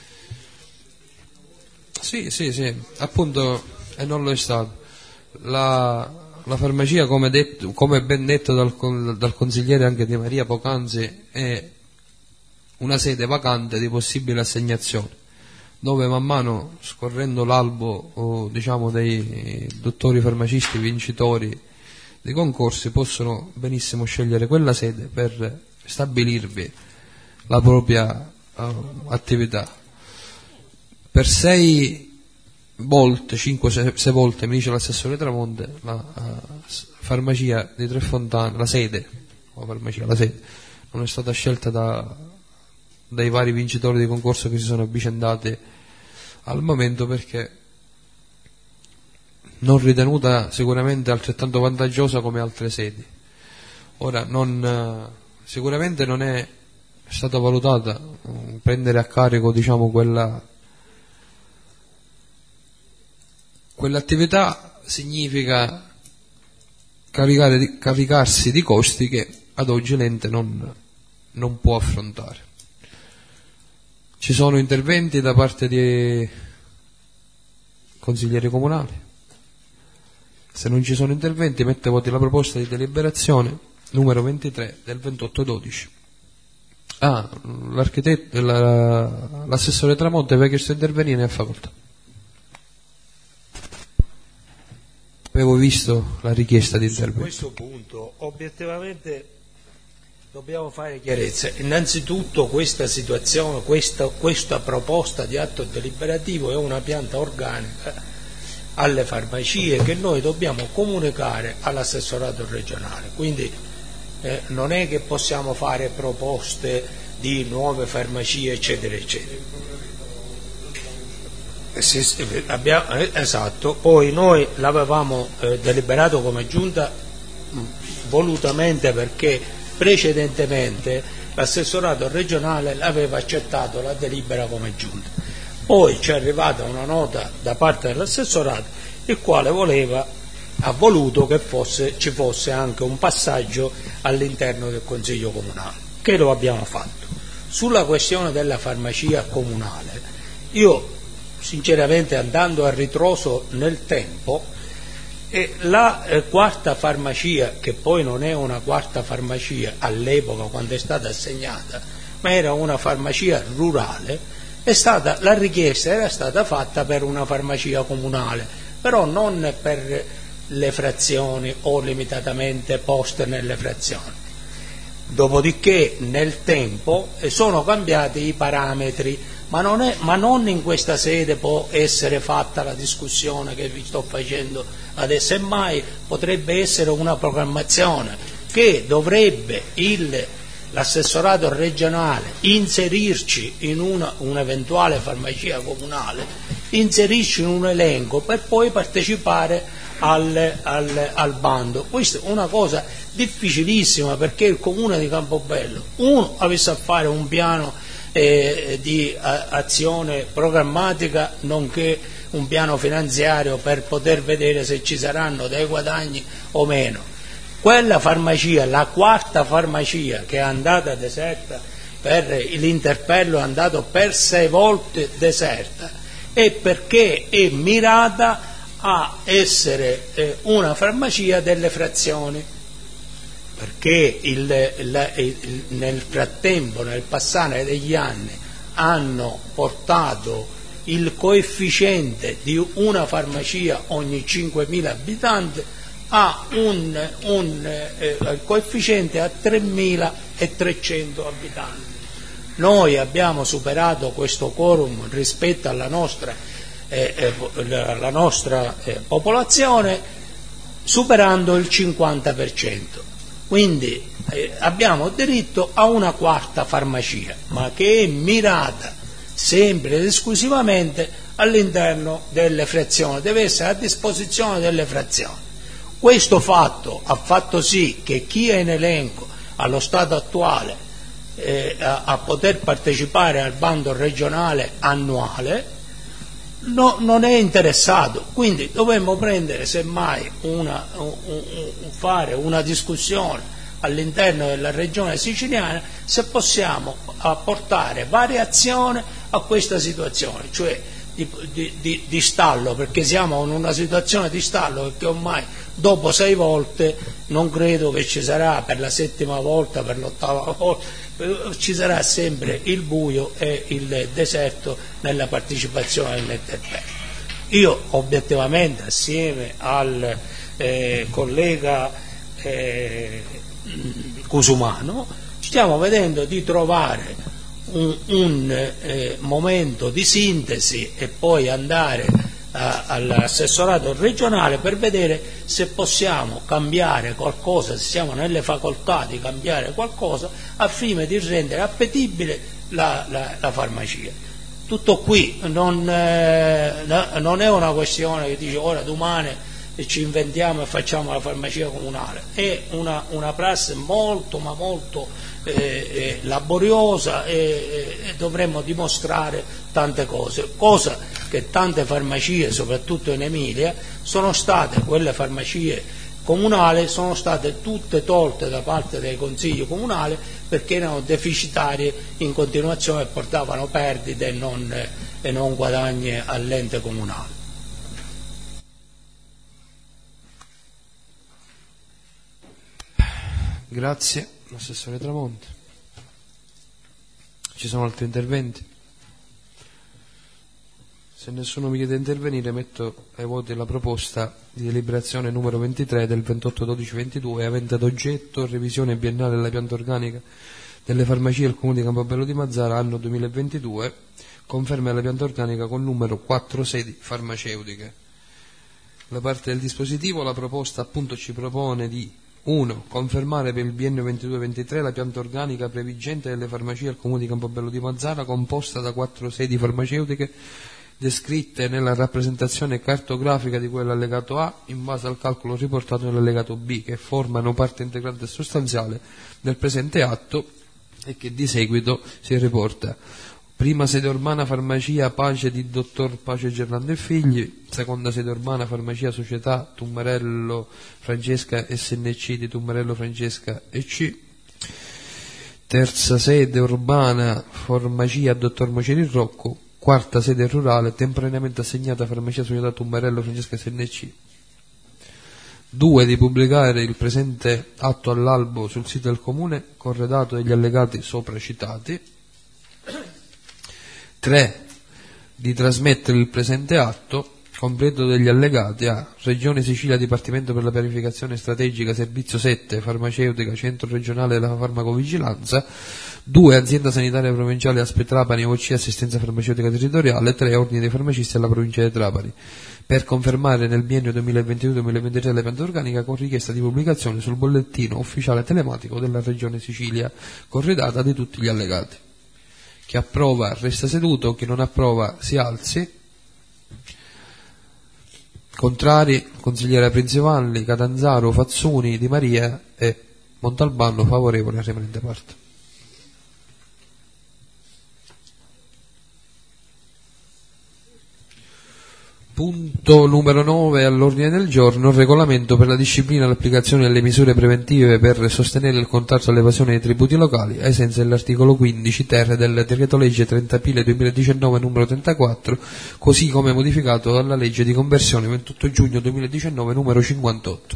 Sì, sì, sì, appunto, e non lo è stato. La, la farmacia, come, detto, come ben detto dal, dal consigliere anche Di Maria poc'anzi, è una sede vacante di possibile assegnazione, dove man mano, scorrendo l'albo, o, diciamo, dei dottori farmacisti vincitori dei concorsi, possono benissimo scegliere quella sede per stabilirvi la propria uh, attività. Per sei volte, cinque, sei, sei volte, mi dice l'assessore Tramonte, la uh, farmacia di Tre Fontane, la sede, la farmacia, la sede, non è stata scelta da, dai vari vincitori di concorso che si sono avvicendati al momento, perché non ritenuta sicuramente altrettanto vantaggiosa come altre sedi. Ora, non, sicuramente non è stata valutata uh, prendere a carico, diciamo, quella quell'attività significa caricare, di, caricarsi di costi che ad oggi l'ente non, non può affrontare. Ci sono interventi da parte di consiglieri comunali? Se non ci sono interventi, mette a voti la proposta di deliberazione numero ventitré del ventotto dodici. Ah, l'architetto, la, l'assessore Tramonte aveva chiesto di intervenire, a facoltà. Avevo visto la richiesta di intervento. Su questo punto, obiettivamente, dobbiamo fare chiarezza. Innanzitutto questa situazione, questa, questa proposta di atto deliberativo è una pianta organica alle farmacie che noi dobbiamo comunicare all'assessorato regionale, quindi eh, non è che possiamo fare proposte di nuove farmacie eccetera eccetera. Eh, sì, sì, abbiamo, eh, esatto, poi noi l'avevamo eh, deliberato come giunta mh, volutamente, perché precedentemente l'assessorato regionale aveva accettato la delibera come giunta. Poi ci è arrivata una nota da parte dell'assessorato, il quale voleva, ha voluto che fosse, ci fosse anche un passaggio all'interno del Consiglio Comunale, che lo abbiamo fatto. Sulla questione della farmacia comunale, io sinceramente, andando a ritroso nel tempo, e la eh, quarta farmacia, che poi non è una quarta farmacia all'epoca quando è stata assegnata, ma era una farmacia rurale, è stata, la richiesta era stata fatta per una farmacia comunale, però non per le frazioni o limitatamente poste nelle frazioni. Dopodiché nel tempo sono cambiati i parametri, ma non, è, ma non in questa sede può essere fatta la discussione che vi sto facendo adesso, semmai potrebbe essere una programmazione che dovrebbe il, l'assessorato regionale inserirci in una, un'eventuale farmacia comunale, inserirci in un elenco per poi partecipare al, al, al bando. Questa è una cosa difficilissima, perché il comune di Campobello, uno, avesse a fare un piano eh, di a, azione programmatica, nonché un piano finanziario per poter vedere se ci saranno dei guadagni o meno. Quella farmacia, la quarta farmacia che è andata deserta, per l'interpello è andato per sei volte deserta, è perché è mirata a essere eh, una farmacia delle frazioni, perché il, il, il, nel frattempo, nel passare degli anni, hanno portato il coefficiente di una farmacia ogni cinquemila abitanti ha un, un eh, coefficiente a tremilatrecento abitanti. Noi abbiamo superato questo quorum rispetto alla nostra, eh, eh, la nostra eh, popolazione, superando il cinquanta per cento. Quindi eh, abbiamo diritto a una quarta farmacia, ma che è mirata sempre ed esclusivamente all'interno delle frazioni, deve essere a disposizione delle frazioni. Questo fatto ha fatto sì che chi è in elenco allo stato attuale eh, a, a poter partecipare al bando regionale annuale no, non è interessato, quindi dovremmo prendere semmai una, un, un, fare una discussione all'interno della regione siciliana se possiamo apportare variazione a questa situazione, cioè di, di, di, di stallo, perché siamo in una situazione di stallo, perché ormai dopo sei volte non credo che ci sarà per la settima volta, per l'ottava volta, ci sarà sempre il buio e il deserto nella partecipazione all'intervento. Io obiettivamente assieme al eh, collega eh, Cusumano stiamo vedendo di trovare un, un eh, momento di sintesi e poi andare a, all'assessorato regionale per vedere se possiamo cambiare qualcosa, se siamo nelle facoltà di cambiare qualcosa al fine di rendere appetibile la, la, la farmacia. Tutto qui, non, eh, non è una questione che dice ora domani ci inventiamo e facciamo la farmacia comunale, è una, una prassi molto ma molto eh, eh, laboriosa e, e dovremmo dimostrare tante cose, cosa che tante farmacie, soprattutto in Emilia, sono state, quelle farmacie comunali sono state tutte tolte da parte dei consigli comunali perché erano deficitarie in continuazione e portavano perdite e non, e non guadagni all'ente comunale. Grazie, Assessore Tramonti. Ci sono altri interventi? Se nessuno mi chiede di intervenire, metto ai voti la proposta di deliberazione numero ventitré del ventotto dodici ventidue, avente ad oggetto revisione biennale della pianta organica delle farmacie del Comune di Campobello di Mazara, anno duemilaventidue, conferma della pianta organica con numero quattro sedi farmaceutiche. La parte del dispositivo, la proposta appunto ci propone di uno. Confermare per il biennio ventidue ventitré la pianta organica previgente delle farmacie del Comune di Campobello di Mazara, composta da quattro sedi farmaceutiche descritte nella rappresentazione cartografica di quell'allegato A in base al calcolo riportato nell'allegato B, che formano parte integrante e sostanziale del presente atto e che di seguito si riporta: prima sede urbana farmacia Pace di dottor Pace Gerlando e Figli, seconda sede urbana farmacia Società Tummarello Francesca S N C di Tummarello Francesca E C, terza sede urbana farmacia dottor Moceri Rocco, quarta sede rurale temporaneamente assegnata farmacia Società Tummarello Francesca S N C. due. Di pubblicare il presente atto all'albo sul sito del Comune corredato degli allegati sopra citati. tre. Di trasmettere il presente atto completo degli allegati a Regione Sicilia Dipartimento per la Pianificazione Strategica Servizio sette Farmaceutica Centro Regionale della Farmacovigilanza, due. Azienda Sanitaria Provinciale Aspe Trapani O C Assistenza Farmaceutica Territoriale, tre. Ordine dei Farmacisti alla Provincia di Trapani, per confermare nel biennio duemilaventidue duemilaventitré la pianta organica con richiesta di pubblicazione sul bollettino ufficiale telematico della Regione Sicilia, corredata di tutti gli allegati. Chi approva resta seduto, chi non approva si alzi. Contrari, consigliere Principalli, Catanzaro, Fazzuni, Di Maria e Montalbano. Favorevole a rimanente parte. Punto numero nove all'ordine del giorno: regolamento per la disciplina e l'applicazione delle misure preventive per sostenere il contrasto all'evasione dei tributi locali, ai sensi dell'articolo quindici ter del decreto legge trenta aprile duemiladiciannove numero trentaquattro, così come modificato dalla legge di conversione ventotto giugno duemiladiciannove numero cinquantotto.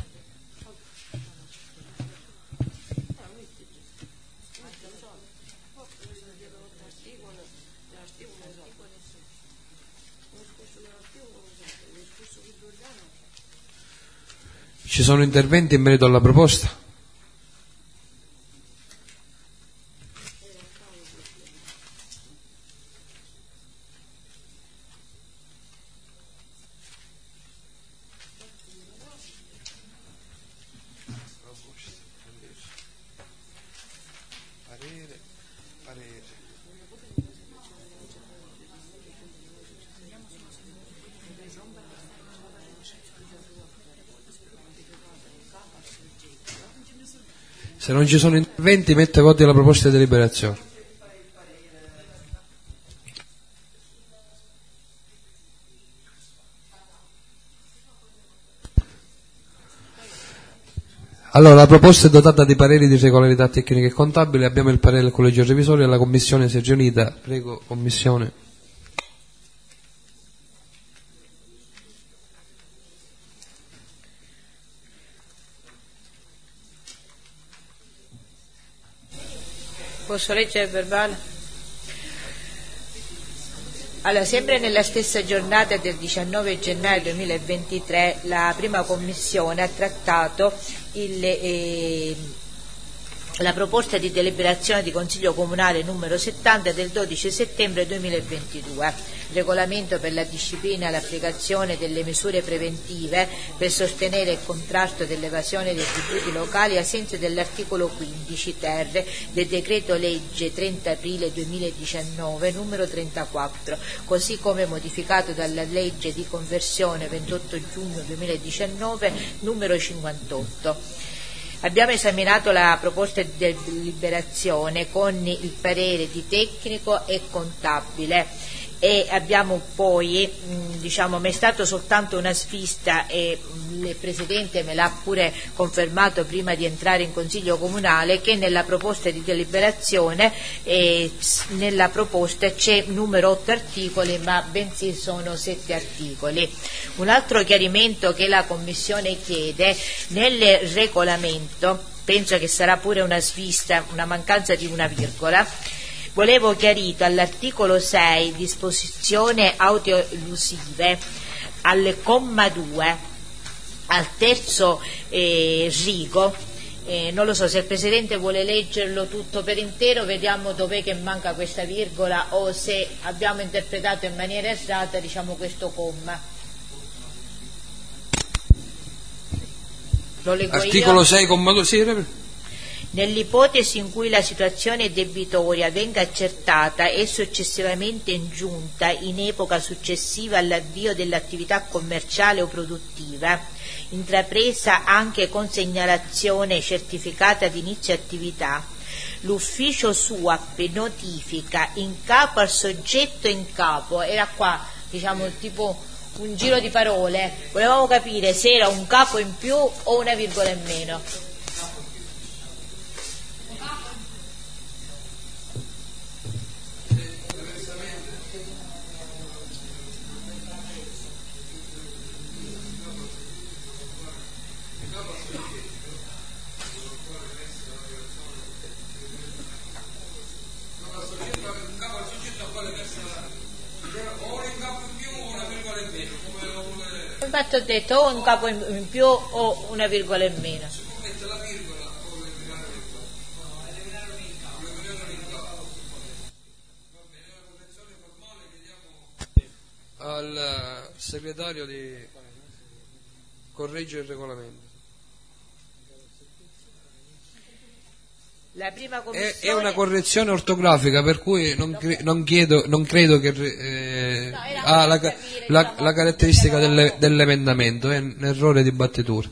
Ci sono interventi in merito alla proposta? Se non ci sono interventi, metto ai voti la proposta di deliberazione. Allora, la proposta è dotata di pareri di regolarità tecniche e contabili. Abbiamo il parere del collegio revisore e la commissione si è riunita. Prego, commissione. Posso leggere il verbale? Allora, sempre nella stessa giornata del diciannove gennaio duemilaventitré la prima commissione ha trattato il, eh, la proposta di deliberazione di Consiglio Comunale numero settanta del dodici settembre duemilaventidue, regolamento per la disciplina e l'applicazione delle misure preventive per sostenere il contrasto dell'evasione dei tributi locali ai sensi dell'articolo quindici ter del decreto legge trenta aprile duemiladiciannove numero trentaquattro, così come modificato dalla legge di conversione ventotto giugno duemiladiciannove numero cinquantotto. Abbiamo esaminato la proposta di deliberazione con il parere di tecnico e contabile e abbiamo poi, diciamo, mi è stato soltanto una svista e il Presidente me l'ha pure confermato prima di entrare in Consiglio Comunale, che nella proposta di deliberazione eh, nella proposta c'è numero otto articoli, ma bensì sono sette articoli. Un altro chiarimento che la Commissione chiede: nel regolamento, penso che sarà pure una svista, una mancanza di una virgola, volevo chiarito all'articolo sei, disposizione autoelusive, al comma due, al terzo eh, rigo, eh, non lo so se il Presidente vuole leggerlo tutto per intero, vediamo dov'è che manca questa virgola o se abbiamo interpretato in maniera errata, diciamo, questo comma. Lo leggo Articolo io? sei, comma due, sì. Nell'ipotesi in cui la situazione debitoria venga accertata e successivamente in giunta in epoca successiva all'avvio dell'attività commerciale o produttiva, intrapresa anche con segnalazione certificata di inizio attività, l'ufficio S U A P notifica in capo al soggetto in capo, era qua, diciamo, tipo un giro di parole, volevamo capire se era un capo in più o una virgola in meno. Infatti ho detto o un capo in più o una virgola in meno. Al segretario di correggere il regolamento. La prima commissione... è, è una correzione ortografica, per cui non, cre- non, chiedo, non credo che eh, no, ha la, capire, la, diciamo, la caratteristica delle, dell'emendamento, è un errore di battitura.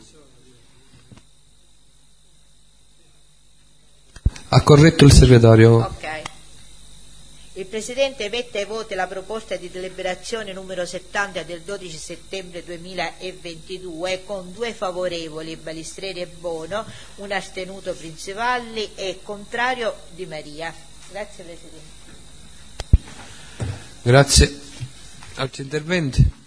Ha corretto il segretario. Ok. Il Presidente mette ai voti la proposta di deliberazione numero settanta del dodici settembre duemilaventidue con due favorevoli, Balistreri e Bono, un astenuto Principalli e contrario Di Maria. Grazie Presidente. Grazie. Altri interventi?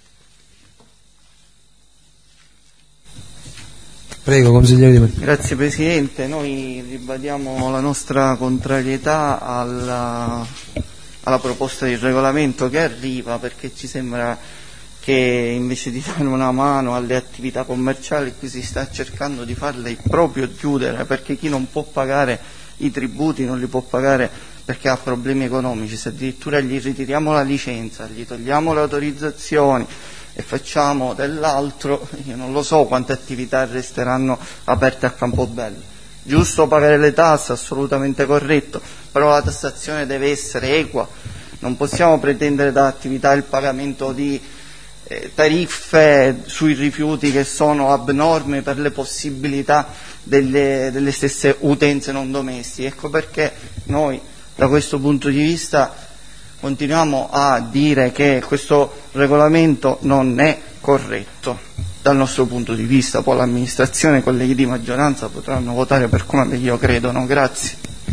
Prego, consigliere Di Maria. Grazie Presidente, noi ribadiamo la nostra contrarietà alla, alla proposta di regolamento che arriva, perché ci sembra che invece di dare una mano alle attività commerciali qui si sta cercando di farle proprio chiudere, perché chi non può pagare i tributi non li può pagare perché ha problemi economici. Se addirittura gli ritiriamo la licenza, gli togliamo le autorizzazioni e facciamo dell'altro, io non lo so quante attività resteranno aperte a Campobello. Giusto pagare le tasse, assolutamente corretto, però la tassazione deve essere equa, non possiamo pretendere da attività il pagamento di eh, tariffe sui rifiuti che sono abnormi per le possibilità delle, delle stesse utenze non domestiche. Ecco perché noi da questo punto di vista continuiamo a dire che questo regolamento non è corretto dal nostro punto di vista. Poi l'amministrazione e i colleghi di maggioranza potranno votare per come meglio credono. Grazie.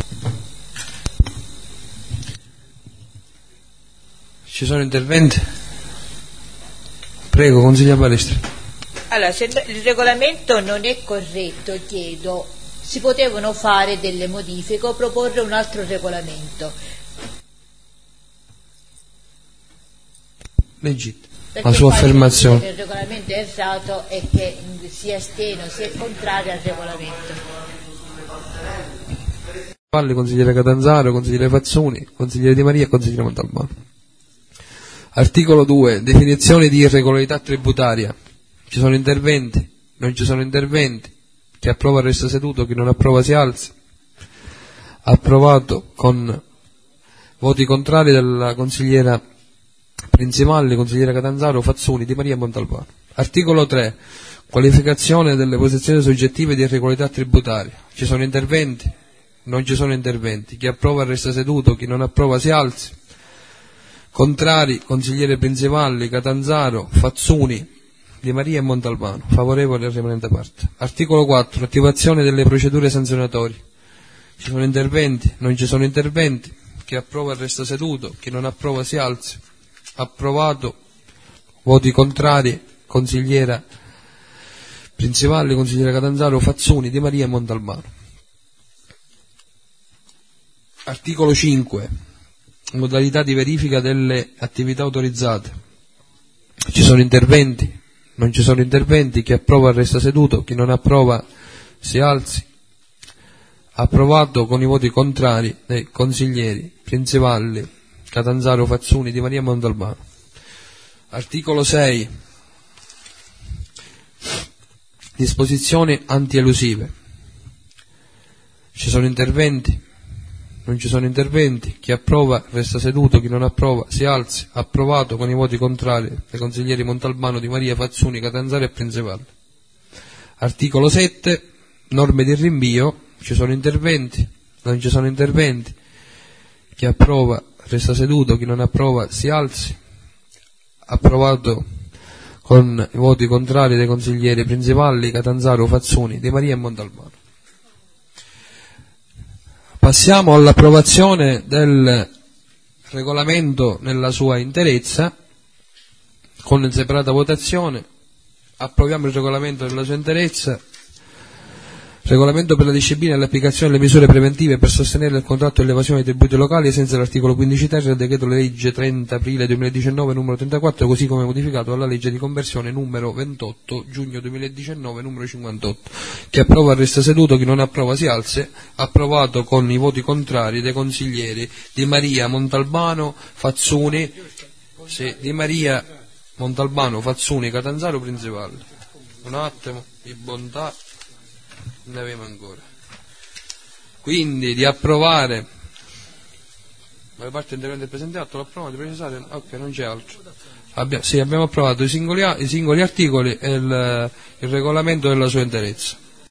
Ci sono interventi? Prego, consigliere Balestri. Allora, se il regolamento non è corretto, chiedo, si potevano fare delle modifiche o proporre un altro regolamento? Legittimo. Perché La sua poi affermazione. che il regolamento è errato e che si astiene, si è contrario al regolamento. Valli, consigliere Catanzaro, consigliere Fazzoni, consigliere Di Maria e consigliere Montalbano. Articolo due. Definizione di irregolarità tributaria. Ci sono interventi? Non ci sono interventi. Chi approva resta seduto, chi non approva si alzi. Approvato con voti contrari della consigliera Principalli, consigliere Catanzaro, Fazzoni, Di Maria e Montalbano. Articolo tre. Qualificazione delle posizioni soggettive di irregolarità tributaria. Ci sono interventi? Non ci sono interventi. Chi approva resta seduto, chi non approva si alzi. Contrari, consigliere Principalli, Catanzaro, Fazzoni, Di Maria e Montalbano. Favorevole al rimanente parte. Articolo quattro. Attivazione delle procedure sanzionatorie. Ci sono interventi? Non ci sono interventi. Chi approva resta seduto, chi non approva si alzi. Approvato. Voti contrari, consigliera Principalli, consigliere Catanzaro, Fazzoni, Di Maria e Montalbano. Articolo cinque. Modalità di verifica delle attività autorizzate. Ci sono interventi? Non ci sono interventi. Chi approva resta seduto, chi non approva si alzi. Approvato con i voti contrari dei consiglieri Principalli, Catanzaro, Fazzoni, Di Maria e Montalbano. Articolo sei. Disposizioni antielusive. Ci sono interventi? Non ci sono interventi. Chi approva resta seduto, chi non approva si alzi. Approvato con i voti contrari dei consiglieri Montalbano, Di Maria, Fazzoni, Catanzaro e Principalli. Articolo sette. Norme di rinvio. Ci sono interventi? Non ci sono interventi. Chi approva resta seduto, chi non approva si alzi. Approvato con i voti contrari dei consiglieri Principalli, Catanzaro, Fazzoni, Di Maria e Montalbano. Passiamo all'approvazione del regolamento nella sua interezza con separata votazione. Approviamo il regolamento nella sua interezza. Regolamento per la disciplina e l'applicazione delle misure preventive per sostenere il contratto dell'evasione dei tributi locali ai sensi dell'articolo quindici ter del decreto legge trenta aprile duemiladiciannove numero trentaquattro, così come modificato dalla legge di conversione numero ventotto giugno duemiladiciannove numero cinquantotto. Chi approva resta seduto, chi non approva si alzi. Approvato con i voti contrari dei consiglieri Di Maria, Montalbano, Fazzoni, sì, Di Maria, Montalbano, Fazzoni, Catanzaro, Principalli. Un attimo di bontà. Ne abbiamo ancora. Quindi di approvare la parte intervento del presente atto, l'approvato di precisare, ok, non c'è altro. Abbia, sì, abbiamo approvato i singoli, i singoli articoli e il, il regolamento della sua interezza.